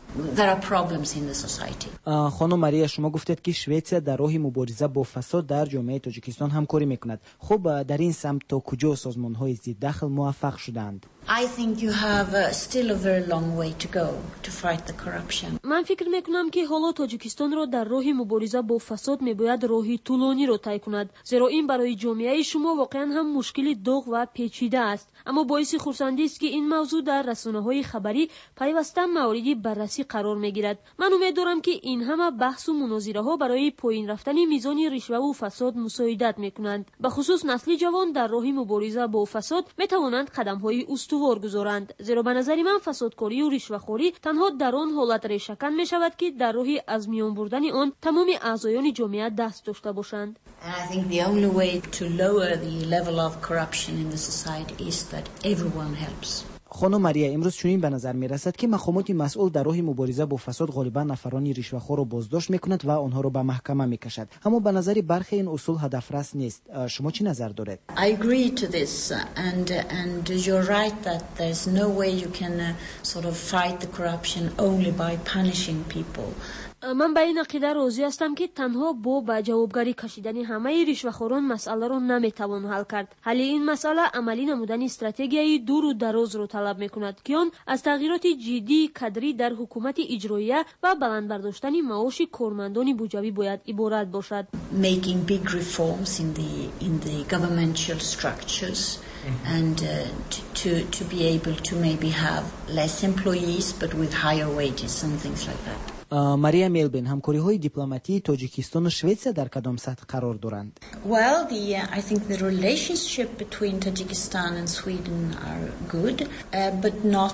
there are problems in the society. خانم ماریا، شما گفتید که شویتسیا در راه مبارزه با فساد در جامعه تاجیکستان همکاری میکند. خب در این سمت تا کجا سازمان‌های ضد دخل موفق شدند؟ I think you have uh, still a very long way to go to fight the corruption. من فکر میکنم که حالا تاجیکستان را در راه مبارزه با فساد میباید راهی طولانی را طی کند، زیرا این برای جامعه شما واقعا هم مشکلی داغ و پیچیده است. اما باعث خرسندی است که این موضوع در رسانه‌های خبری پیوسته موردی بررسی قرار میگیرد. من امید دارم که این همه بحث و مناظره ها برای پایین رفتن میزان رشوه و فساد مساعدت میکنند. به خصوص نسل جوان در راه مبارزه با فساد میتوانند قدم‌های استوار گذارند، زیرا به نظر من فسادکاری و رشوه‌خوری تنها در آن حالت ریشه‌کن میشود که در راه از میان بردن آن تمام اعضایان جامعه دست داشته باشند. And I think the only way to lower the level of corruption in the society is that everyone helps. خانم ماریا، امروز چنین به نظر می رسد که مقامات مسئول در راه مبارزه با فساد غالبا نفران رشوه‌خوار را بازداشت میکند و آنها را به محکمه میکشد، اما به نظر برخی این اصول هدفرس نیست. شما چی نظر دارید؟ I agree to this and and you're right that there's no way you can uh, sort of fight the corruption only by punishing people. من به این عقیده راضی هستم که تنها با به جوابگری کشیدن همه رشوه‌خوران مسئله را نمیتوان حل کرد. حل این مسئله عملی نمودن استراتژی دور و دراز را طلب میکند که آن از تغییرات جدی کادری در حکومت اجراییه و بلند برداشتن معاش کارمندان بودجوی باید عبارت باشد. Making big reforms in the in the governmental structures and uh, to, to to be able to maybe have less employees but with higher wages and things like that. ماریا ملبن، همکاری‌های دیپلماتی تاجیکستان و شویتسیا در کدام سطح قرار دارند؟ Well, the uh, I think the relationship between Tajikistan and Sweden are good, uh, but not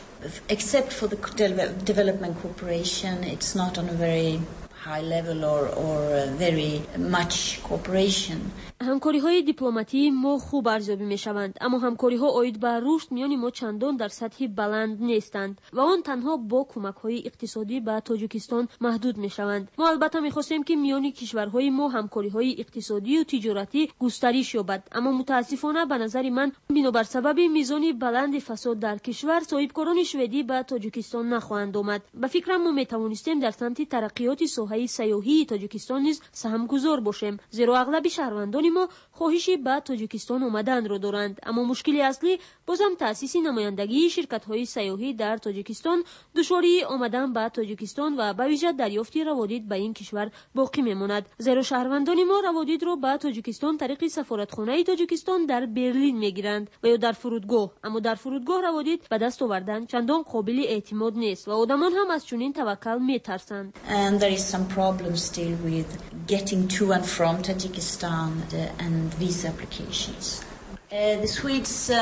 except for the de- development cooperation. It's not on a very high level or or uh, very much cooperation. همکاری‌های دیپلماتی ما خوب ارزیابی می‌شوند، اما همکاری‌ها عاید به رشد میان ما چندان در سطح بلند نیستند و آن تنها با کمک‌های اقتصادی به تاجیکستان محدود می‌شوند. ما البته می‌خواستیم که میان کشورهای ما همکاری‌های اقتصادی و تجارتی گسترش یابد، اما متأسفانه به نظر من بنابر سبب میزان بلند فساد در کشور صاحبکاران شوئدی به تاجیکستان نخواهند آمد. به فکرم ما می‌توانستیم در سمت ترقیات ساحه سیاحی تاجیکستان نیز سهمگذار باشیم، زیرا اغلب شهروندان ما خواهشی به تاجیکستان آمدن را دارند. اما مشکلی اصلی بازم تأسیس نمایندگی شرکت‌های سیاحی در تاجیکستان، دشواری آمدن به تاجیکستان و به ویژه دریافت روادید به این کشور باقی میماند، زیرا شهروندان ما روادید را به تاجیکستان طریق سفارتخانه تاجیکستان در برلین میگیرند و یا در فرودگاه، اما در فرودگاه روادید به دست آوردن چندان قابل اعتماد نیست و آدمان هم از چنین توکل میترسند. And there is some problem still with getting to and from Tajikistan uh, and visa applications. Uh, the Swedes um,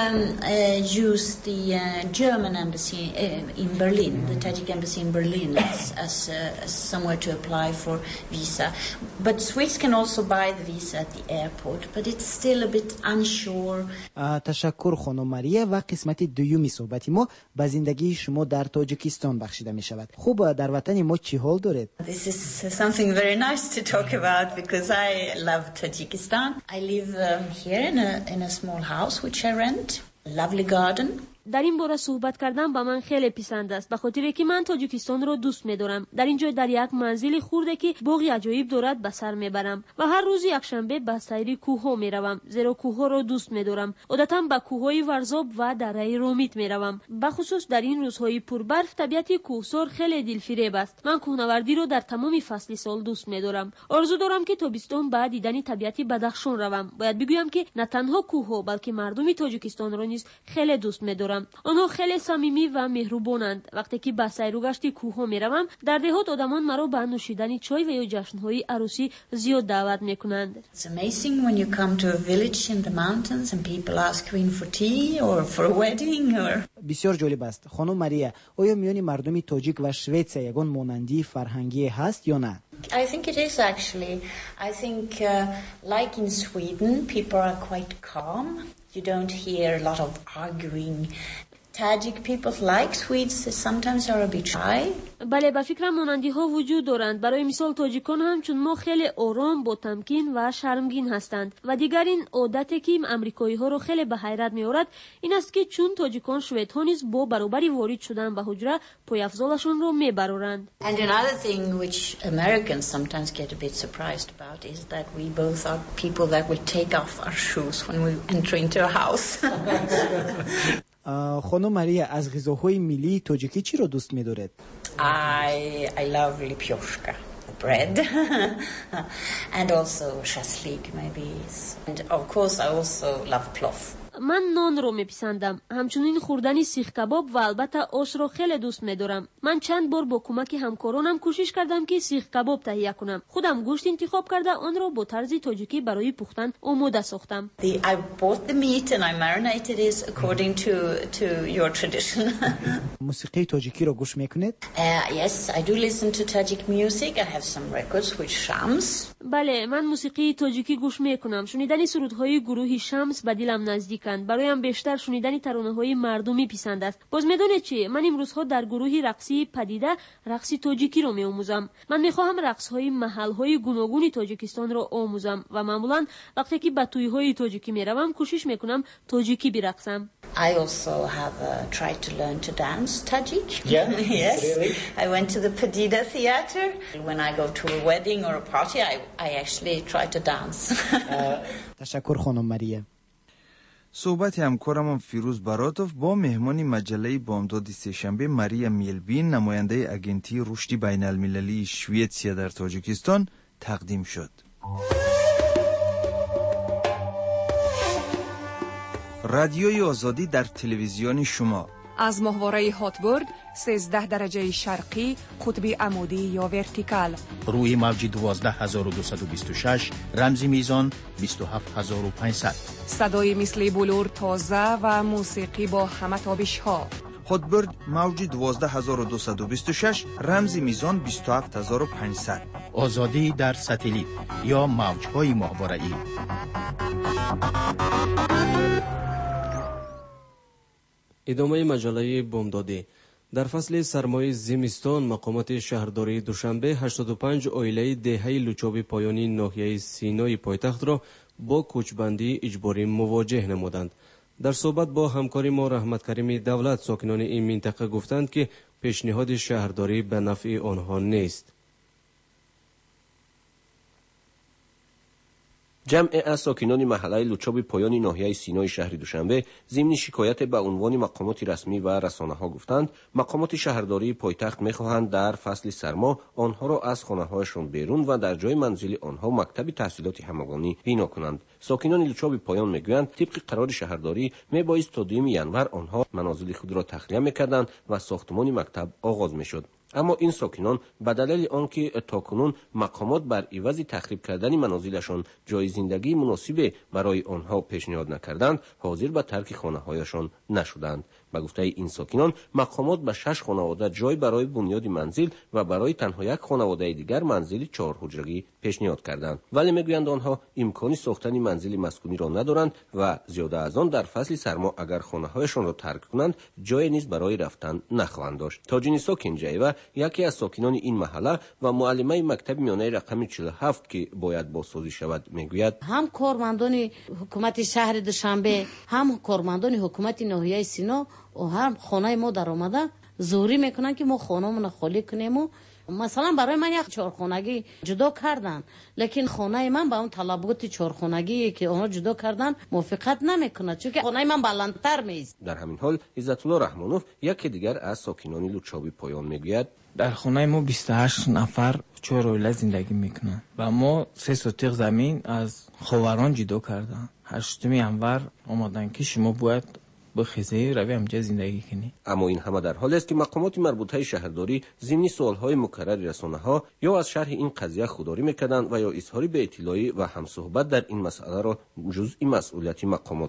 uh, use the uh, German embassy uh, in Berlin, the Tajik embassy in Berlin, as, as, uh, as somewhere to apply for visa. But Swedes can also buy the visa at the airport, but it's still a bit unsure. تشکر خانم ماریا و قسمت دومی صحبت ما به زندگی شما در تاجیکستان بخشیده می شود. خوب در وطن ما چی حال دارید؟ This is something very nice to talk about because I love Tajikistan. I live um, here in a in a small house which I rent, a lovely garden. در این باره صحبت کردن با من خیلی پسند است، به خاطر که من تاجیکستان را دوست می‌دارم. در اینجا در یک منزل خورده که باغی عجایب دارد به سر میبرم و هر روز یکشنبه به سیر کوه‌ها میروم، زیرا کوه‌ها را دوست می‌دارم. عادتاً به کوه‌های ورزاب و دره رومیت میروم. به خصوص در این روزهای پربرف طبیعت کوهسار خیلی دلفریب است. من کوهنوردی را در تمام فصل سال دوست می‌دارم. آرزو دارم که تابستان بعد دیدن طبیعت بدخشان روم. باید بگویم که نه تنها کوه‌ها بلکه مردم تاجیکستان را نیز خیلی دوست می‌دارم. آنها خیلی صمیمی و مهربانند. وقتی که به سیر و گشت کوه‌ها میروم، در دهات آدمان مرا به نوشیدن چای و یا جشن‌های عروسی زیاد دعوت میکنند. It's amazing when you come to a village in the mountains and people ask you in for tea or for a wedding or بسیار جالب است. خانم ماریا، آیا میان مردم تاجیک و شوئدسیا یگان مانندی فرهنگی هست یا نه؟ I think it is actually. I think uh, like in Sweden, people are quite calm. You don't hear a lot of arguing. Tajik people like Swedes sometimes are a bit shy. بله به فکرم مانندی ها وجود دارند. برای مثال تاجیکان هم چون ما خیلی آرام با تمکین و شرمگین هستند و دیگر این عادتی که امریکایی ها رو خیلی به حیرت می‌آورد این است که چون تاجیکان شوید ها نیز با برابری وارد شدن به حجره پای افضلشون رو میبرند. And another thing which Americans sometimes get a bit surprised about is that we both are people that will take off our shoes when we enter into a house. خانم ماریا از غذاهای ملی تاجیکی چی رو دوست می‌دارید؟ I I love lipyoshka bread and also shashlik maybe. And of course I also love plov. من نان رو میپسندم، همچنین خوردن سیخ کباب و البته آش رو خیلی دوست میدارم. من چند بار با کمک همکارانم کوشش کردم که سیخ کباب تهیه کنم. خودم گوشت انتخاب کرده آن رو با طرز تاجیکی برای پختن آماده ساختم. The, I bought the meat and I marinated it according to to your tradition. موسیقی تاجیکی رو گوش میکنید؟ Uh, yes, I do listen to Tajik music. I have some records with Shams. بله، من موسیقی تاجیکی گوش میکنم. شنیدن سرودهای گروه شمس به دلم نزدیکند. برایم بیشتر شنیدن ترانه‌های مردمی پسند است. باز میدونید چی؟ من امروزها در گروهی رقصی پدیده رقص تاجیکی رو میآموزم. من میخواهم رقص‌های محل‌های گوناگون تاجیکستان رو آموزم و معمولاً وقتی که به توی‌های تاجیکی میروم کوشش میکنم تاجیکی برقصم. I also have uh, tried to learn to dance Tajik. Yeah? Yes. Really? I went to the Padida Theater. When I go to a wedding or a party, I, I actually try to dance. تشکر خانم ماریا. صحبت همکارم فیروز براتوف با مهمان مجله بامداد سه‌شنبه ماریا میلبین نماینده اگنتی رشد بین المللی شویتسیا در تاجیکستان تقدیم شد. رادیوی آزادی در تلویزیون شما از ماهواره هاتبورد سیزده درجه شرقی قطب عمودی یا ورتیکال روی موج دوازده هزار و دویست و بیست و شش رمزی میزان بیست و هفت هزار و پانصد صدای مثل بلور تازه و موسیقی با همه تابش ها. هاتبورد موج دوازده هزار و دویست و بیست و شش رمزی میزان بیست و هفت هزار و پانصد. آزادی در ساتلیت یا موج‌های ماهواره‌ای. ادامه مجله بامدادی. در فصل سرمای زمستان مقامات شهرداری دوشنبه هشتاد و پنج عائله دهه لوچوب پایانی ناحیه سینای پایتخت را با کوچبندی اجباری مواجه نمودند. در صحبت با همکاری ما رحمت کریم دولت ساکنان این منطقه گفتند که پیشنهاد شهرداری به نفع آنها نیست. جمع از ساکنان محله لوچوب پایانی ناحیه سینای شهر دوشنبه ضمن شکایت به عنوان مقامات رسمی و رسانه‌ها گفتند مقامات شهرداری پایتخت می‌خواهند در فصل سرما آنها را از خانه‌هایشان بیرون و در جای منزل آنها مکتب تحصیلات همگانی بنا کنند. ساکنان لوچوب پایان میگویند طبق قرار شهرداری میبایست تا دوم ینور آنها منازل خود را تخلیه میکردند و ساختمان مکتب آغاز میشد. اما این ساکنان به دلیل آنکه تاکنون مقامات بر عوض تخریب کردن منازلشان جای زندگی مناسب برای آنها پیشنهاد نکردند حاضر به ترک خانه‌هایشان نشدند. به گفته این ساکنان مقامات به شش خانواده جای برای بنیاد منزل و برای تنها یک خانواده دیگر منزل چهار حجره‌ای پیشنهاد کردند، ولی میگویند آنها امکان ساختن منزل مسکونی را ندارند و زیاده از آن در فصل سرما اگر خانه‌هایشان را ترک کنند جای نیز برای رفتن نخواهند داشت. تاجینیسا کنجایوا یکی از ساکنان این محله و معلمه مکتب میانه رقم چهل و هفت که باید بازسازی شود میگوید هم کارمندان حکومت شهر دوشنبه هم کارمندان حکومت ناحیه سینا و هم خانه ما در آمده زوری میکنن که ما خانه‌مون خالی کنیم و مثلا برای من یک چهارخانگی جدا کردن، لیکن خانه من با اون طلبات چهارخانگی که اونا جدا کردن موافقت نمیکنه چون که خانه من بلندتر میست. در همین حال عزت الله رحمانوف یکی دیگر از ساکنان لوچوب پایان میگوید در خانه ما بیست و هشت نفر چهار عائله زندگی میکنن و ما سه سوتیق زمین از خاوران جدا کردن. هشتم ینور آمدن که شما باید با خیزه روی همجا زندگی کنی. اما این همه در حال است که مقامات مربوطه شهرداری ضمن سوالهای مکرر رسانه‌ها یا از شرح این قضیه خودداری میکردند و یا اظهاری به اطلاعی و همصحبت در این مسئله را جزئی مسئولیت مقامات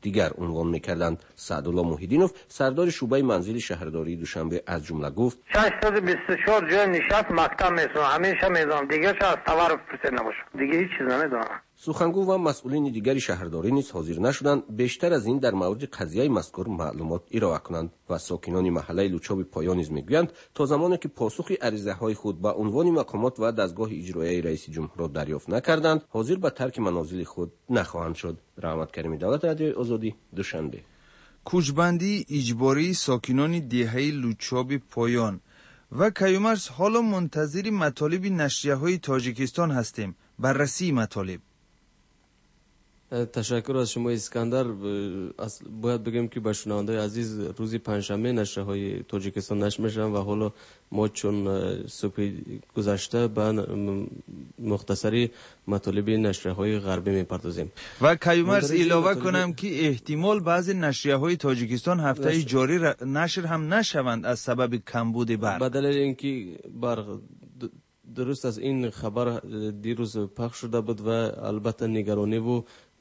یکدیگر عنوان می‌کردند. سعدالله محیدینوف سردار شعبه منزل شهرداری دوشنبه از جمله گفت: ششصد و بیست و چهار جای نشست مکتب میسونم، همیشه میدونم، دیگه چه از توار پرسید نباشه، دیگه هیچ چیز نمیدونم. سخنگو و مسئولین دیگری شهرداری نیز حاضر نشدند بیشتر از این در مورد قضیه مذکور معلومات ارائه کنند و ساکنان محله لوچاب پایان نیز میگویند تا زمانی که پاسخ عریضه‌های خود به عنوان مقامات و دستگاه اجرایی رئیس جمهور دریافت نکردند، حاضر به ترک منازل خود نخواهند شد. رحمت کریمی، دولت رادیو آزادی، دوشنبه. کوچبندی اجباری ساکنان دهه لوچاب پایان و کیومرث حالا منتظر مطالب نشریه‌های تاجیکستان هستیم. بررسی مطالب. تشکر از شما اسکندر. باید بگم که به شنونده عزیز روزی پنجشنبه نشریه های تاجیکستان نشر میشن و حالا ما چون صبح گذشته به مختصری مطالب نشریه های غربی میپردازیم. و کیومرث علاوه مطالب... کنم که احتمال بعضی نشریه های تاجیکستان هفته نشر... جاری ر... نشر هم نشوند از سبب کمبود برق. به دلیل اینکه برق درست از این خبر دیروز پخش شده بود و البته نگرانی و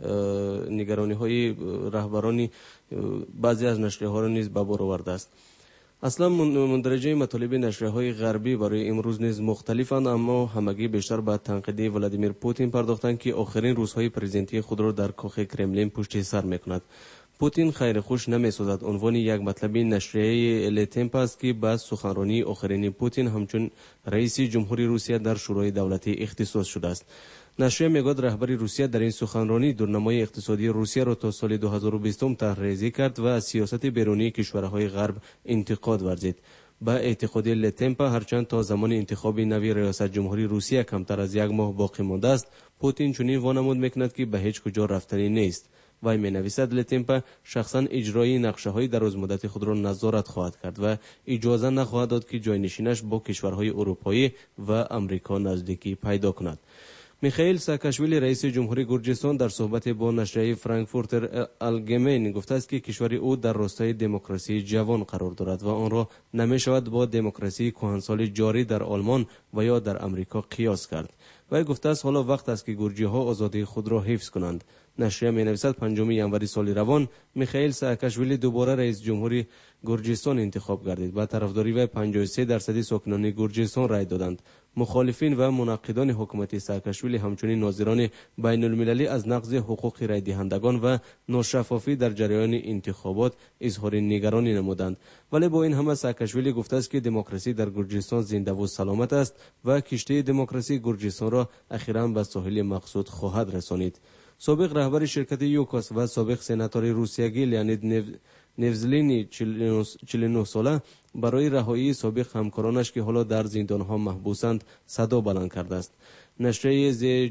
نگرانی های رهبرانی بعضی از نشریه ها را نیز به بار آورده است. اصلا مندرجه مطالب نشریه های غربی برای امروز نیز مختلفند، اما همگی بیشتر به تنقیدی ولادیمیر پوتین پرداختند که آخرین روزهای پرزیدنتی خود را در کاخ کرملین پشت سر میکند. پوتین خیر خوش نمی‌سازد عنوان یک مطلبی نشریه لتمپ است که بعد سخنرانی آخرین پوتین همچون رئیس جمهوری روسیه در شورای دولتی اختصاص شده است. نشریه میگوید رهبری روسیه در این سخنرانی دورنمای اقتصادی روسیه را تا سال دو هزار و بیست طرح‌ریزی کرد و از سیاست بیرونی کشورهای غرب انتقاد ورزید. با اعتقاد لتمپ هرچند تا زمان انتخاب نوی ریاست جمهوری روسیه کمتر از یک ماه باقی مانده است، پوتین چنین وانمود میکند که به هیچ کجا رفتنی نیست. وی می نویسد لتمپ شخصا اجرای نقشه های دراز مدت خود را نظارت خواهد کرد و اجازه نخواهد داد که جاینشینش با کشورهای اروپایی و امریکا نزدیکی پیدا کند. میخائیل ساکاشویلی رئیس جمهوری گرجستان در صحبت با نشریه فرانکفورتر آلگمین گفته است که کشور او در راستای دموکراسی جوان قرار دارد و آن را نمیشود با دموکراسی کهنسال جاری در آلمان و یا در امریکا قیاس کرد. وی گفته است حالا وقت است که گرجی ها آزادی خود را حفظ کنند. نشریه می نویسد پنجم ینوری سال روان میخائیل ساکاشویلی دوباره رئیس جمهوری گرجستان انتخاب گردید. با طرفداری و پنجاه و سه درصد ساکنان گرجستان رای دادند. مخالفین و مناقضان حکومت ساکاشویلی همچنین ناظران بین المللی از نقض حقوق رای دهندگان و ناشفافی در جریان انتخابات اظهار نگرانی نمودند. ولی با این همه ساکاشویلی گفته است که دموکراسی در گرجستان زنده و سلامت است و کشتی دموکراسی گرجستان را اخیراً به ساحل مقصود خواهد رسانید. سابق رهبر شرکت یوکاس و سابق سناتور روسیایی لیانید نیو... نیوزلینی چهل و نه ساله برای رهایی سابق همکارانش که حالا در زندانها محبوسند صدا بلند کرده است. نشریه ز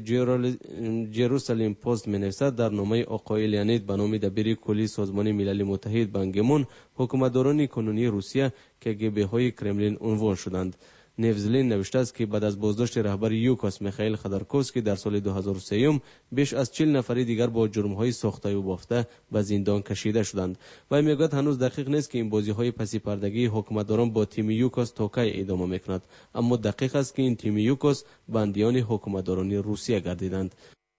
جروسالم پست می‌نویسد در نامه آقای لیانید به نام دبیر کلی سازمان ملل متحد بان کی مون حکومتداران کنونی روسیه که گبه‌های کرملین عنوان شدند. نیوزلند نوشته است که بعد از بازداشت رهبر یوکاس میخائیل خودورکوفسکی در سال دو هزار و سه بیش از چهل نفر دیگر با جرم‌های ساخته و بافته به زندان کشیده شدند. و میگوید هنوز دقیق نیست که این بازی‌های پسی پردگی حکومتداران با تیم یوکاس تا کی ادامه میکند، اما دقیق است که این تیم یوکاس بندیان حکومتداران روسیه گردیدند.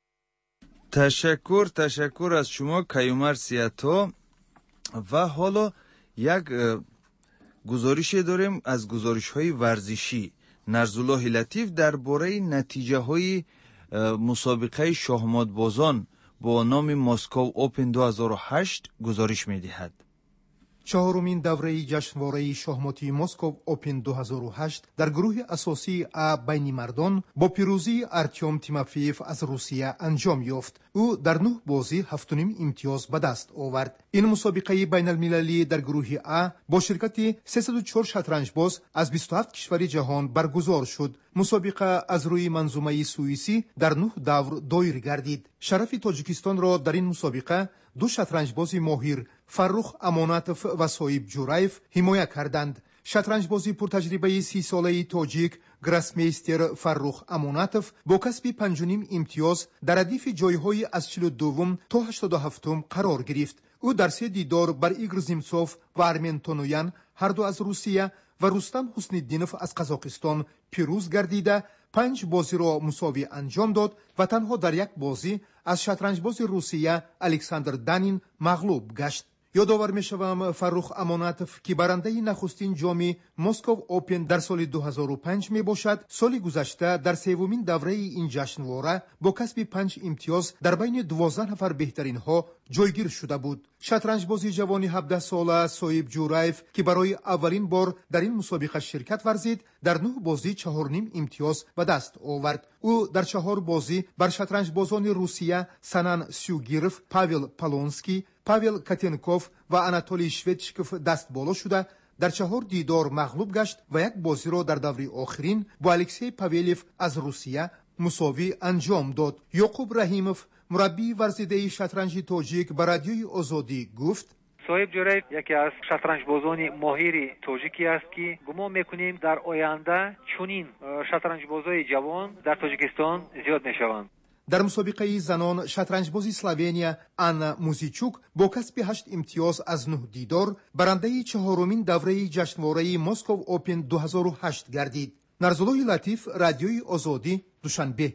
تشکر تشکر از شما کیومرث سیاتا. و حالا یک گزارش داریم از گزارش‌های ورزشی. نرزالله لطیف درباره نتیجه‌های مسابقه شاهمادبازان با نام مسکو اوپن دو هزار و هشت گزارش می‌دهد. چهارمین دوره جشنواره شاهماتی مسکو اوپن دو هزار و هشت در گروه اساسی ا بین مردان با پیروزی ارتیوم تیموفیف از روسیه انجام یافت. او در نه بازی هفت و نیم امتیاز به دست آورد. این مسابقه بین المللی در گروه ا با شرکت سیصد و چهار شطرنج باز از بیست و هفت کشور جهان برگزار شد. مسابقه از روی منظومه سوئیسی در نه دور دایر گردید. شرف تاجیکستان را در این مسابقه دو شطرنج بازی ماهر فرخ امانتوف و صاحب جورایف حمایت کردند. شطرنج بازی پرتجربه سی ساله تاجیک گراسمیستر فرخ امانتوف با کسب پنج و نیم امتیاز در ردیف جایهای از چهل و دو تا هشتاد و هفت قرار گرفت. او در سه دیدار بر ایگور زیمتسوف و ارمن تونویان هر دو از روسیه و رستم حسن‌الدینوف از قزاقستان پیروز گردیده پنج بازی را مساوی انجام داد و تنها در یک بازی از شطرنجباز روسیه الکساندر دانین مغلوب گشت. یادآور می‌شوم فرخ امانتوف که برنده نخستین جام مسکو اوپن در سال دو هزار و پنج می باشد، سال گذشته در سومین دوره این جشنواره با کسب پنج امتیاز در بین دوازده نفر بهترین ها جایگیر شده بود. شطرنجباز جوان هفده ساله صاحب جورایف که برای اولین بار در این مسابقه شرکت ورزید در نه بازی چهار نیم امتیاز به دست آورد. او در چهار بازی بر شطرنجبازان روسیه سنان سیوگیروف، پاول پالونسکی، پاول کاتینکوف و آناتولی شویتچکوف دست بالا شده در چهار دیدار مغلوب گشت و یک بازی را در دوره آخرین با الکسی پاویلیف از روسیه مساوی انجام داد. یعقوب رحیموف مربی ورزیده شطرنج تاجیک به رادیوی آزادی گفت: صاحب جورایف یکی از شطرنجبازان ماهر تاجیکی است که گمان میکنیم در آینده چنین شطرنجبازای جوان در تاجیکستان زیاد میشوند. در مسابقه زنان شطرنجباز اسلوونیا آنا موزیچوک با کسب هشت امتیاز از نه دیدار برنده چهارمین دوره جشنواره مسکو اوپن دو هزار و هشت گردید. نرزالای لطیف، رادیوی آزادی، دوشنبه.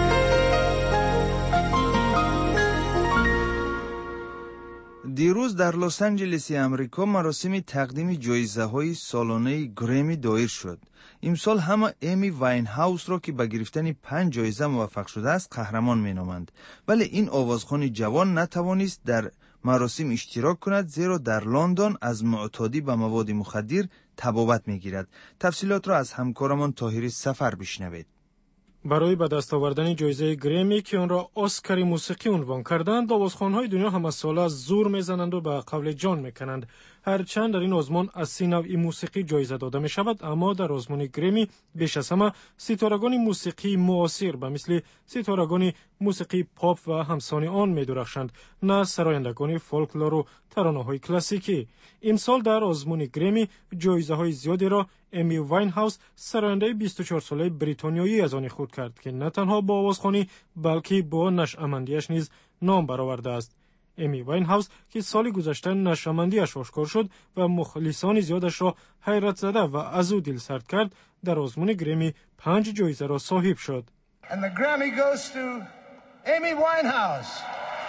دیروز در لس آنجلس امریکا مراسم تقدیم جایزه‌های سالانه گرمی دایر شد. امسال هم امی واین هاوس را که به گرفتن پنج جایزه موفق شده است قهرمان مینامند، ولی این آوازخوان جوان نتوانست در مراسم اشتراک کند زیرا در لندن از معتادی به مواد مخدر تبابت میگیرد. تفصیلات را از همکارمان طاهری سفر بشنوید. برای به دست آوردن جایزه گرمی که آن را اسکار موسیقی عنوان کردند، آوازخوان‌های دنیا هم از ساله زور میزنند و به قول جان میکنند. هرچند در این آزمون از سی نوع موسیقی جایزه داده می شود، اما در آزمون گرمی بیش از همه ستارگان موسیقی معاصر به مثل ستارگان موسیقی پاپ و همسان آن می درخشند، نه سرایندگان فولکلور و ترانه‌های کلاسیکی. امسال در آزمون گرمی جایزه های زیادی را امی واین هاوس سراینده بیست و چهار ساله بریتانیایی از آن خود کرد که نه تنها با آوازخوانی بلکه با نشأه‌مندی‌اش نیز نام برآورده است. امی واین هاوس که سال گذشته نشأه‌مندی‌اش آشکار شد و مخلصان زیادش را حیرت زده و از او دل سرد کرد، در آزمون گرمی پنج جایزه را صاحب شد. And the Grammy goes to Amy Winehouse.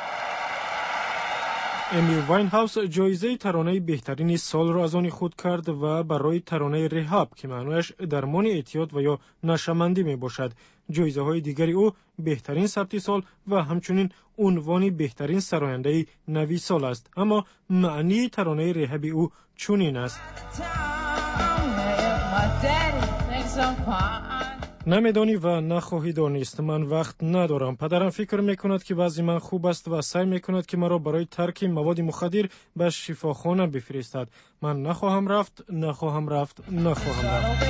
امی واین هاوس جایزه ترانه بهترین سال را از آن خود کرد و برای ترانه ریهاب که معنیش درمان اعتیاد و یا نشأه‌مندی می باشد. جایزه های دیگری او بهترین ثبت سال و همچنین عنوان بهترین سراینده نوی سال است، اما معنی ترانه ریهاب او چنین است: نمیدانی و نخواهی دانست، من وقت ندارم. پدرم فکر میکند که وضع من خوب است و سعی میکند که مرا برای ترک مواد مخدر به شفاخانه بفرستد. من نخواهم رفت، نخواهم رفت، نخواهم رفت.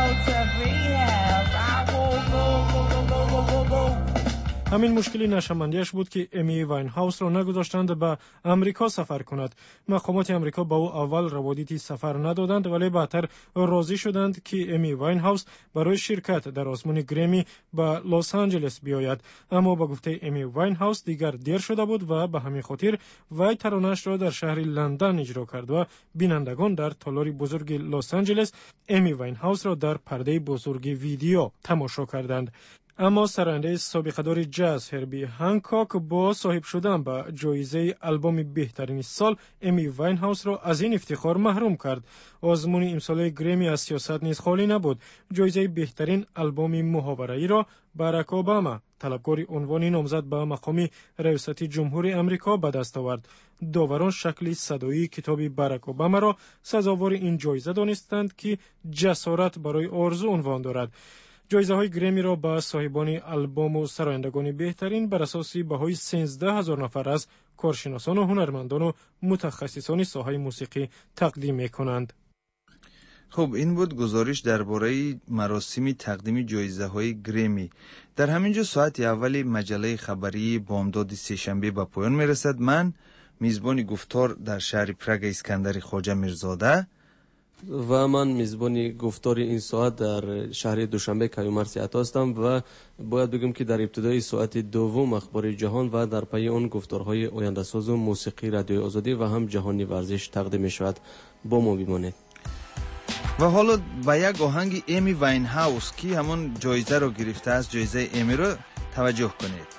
همین مشکلی نشأه‌مندی‌اش بود که امی واین هاوس را نگذاشتند به امریکا سفر کند. مقامات امریکا با او اول روادیدی سفر ندادند، ولی بعدتر راضی شدند که امی واین هاوس برای شرکت در آزمون گرمی به لس آنجلس بیاید. اما با گفته امی واین هاوس دیگر دیر شده بود و به همین خاطر وی ترانه‌اش را در شهر لندن اجرا کرد و بینندگان در تالار بزرگ لس آنجلس امی واین هاوس را در پرده بزرگ ویدیو تماشا کردند. اما سرانده سابقه‌دار جاز هربی هانکاک با صاحب شدن به جایزه آلبوم بهترین سال امی واین هاوس را از این افتخار محروم کرد. آزمون امسال گرمی از سیاست نیز خالی نبود. جایزه بهترین آلبوم محاوره‌ای را باراک اوباما، طلبکار عنوان نامزد به مقام ریاست جمهوری امریکا، به دست آورد. داوران شکل صدایی کتاب باراک اوباما را سزاوار این جایزه دانستند که جسارت برای آرزو عنوان دارد. جایزه های گرمی را به صاحبان آلبوم و سرایندگان بهترین بر اساس بهای سیزده هزار نفر از کارشناسان و هنرمندان و متخصصان ساحه موسیقی تقدیم می کنند. خب این بود گزارش درباره مراسم تقدیم جایزه های گرمی. در همینجا ساعت اول مجله خبری بامداد سه‌شنبه به پایان می رسد. من میزبان گفتار در شهر پراگ اسکندر خواجه میرزاده و من میزبانی گفتار این ساعت در شهر دوشنبه کیومرث عطا هستم و باید بگم که در ابتدای ساعت دوم اخبار جهان و در پی آن گفتارهای آینده ساز و موسیقی رادیو آزادی و هم جهانی ورزش تقدیم می شود. با ما بمانید. و حالا به یک آهنگ امی واین هاوس که همون جایزه رو گرفته است، جایزه امی رو توجه کنید.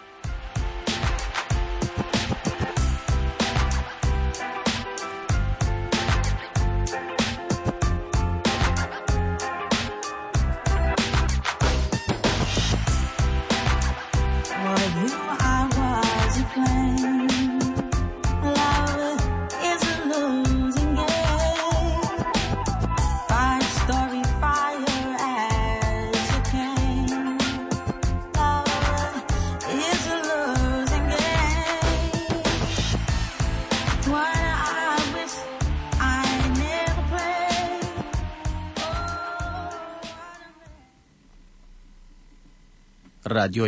رادیو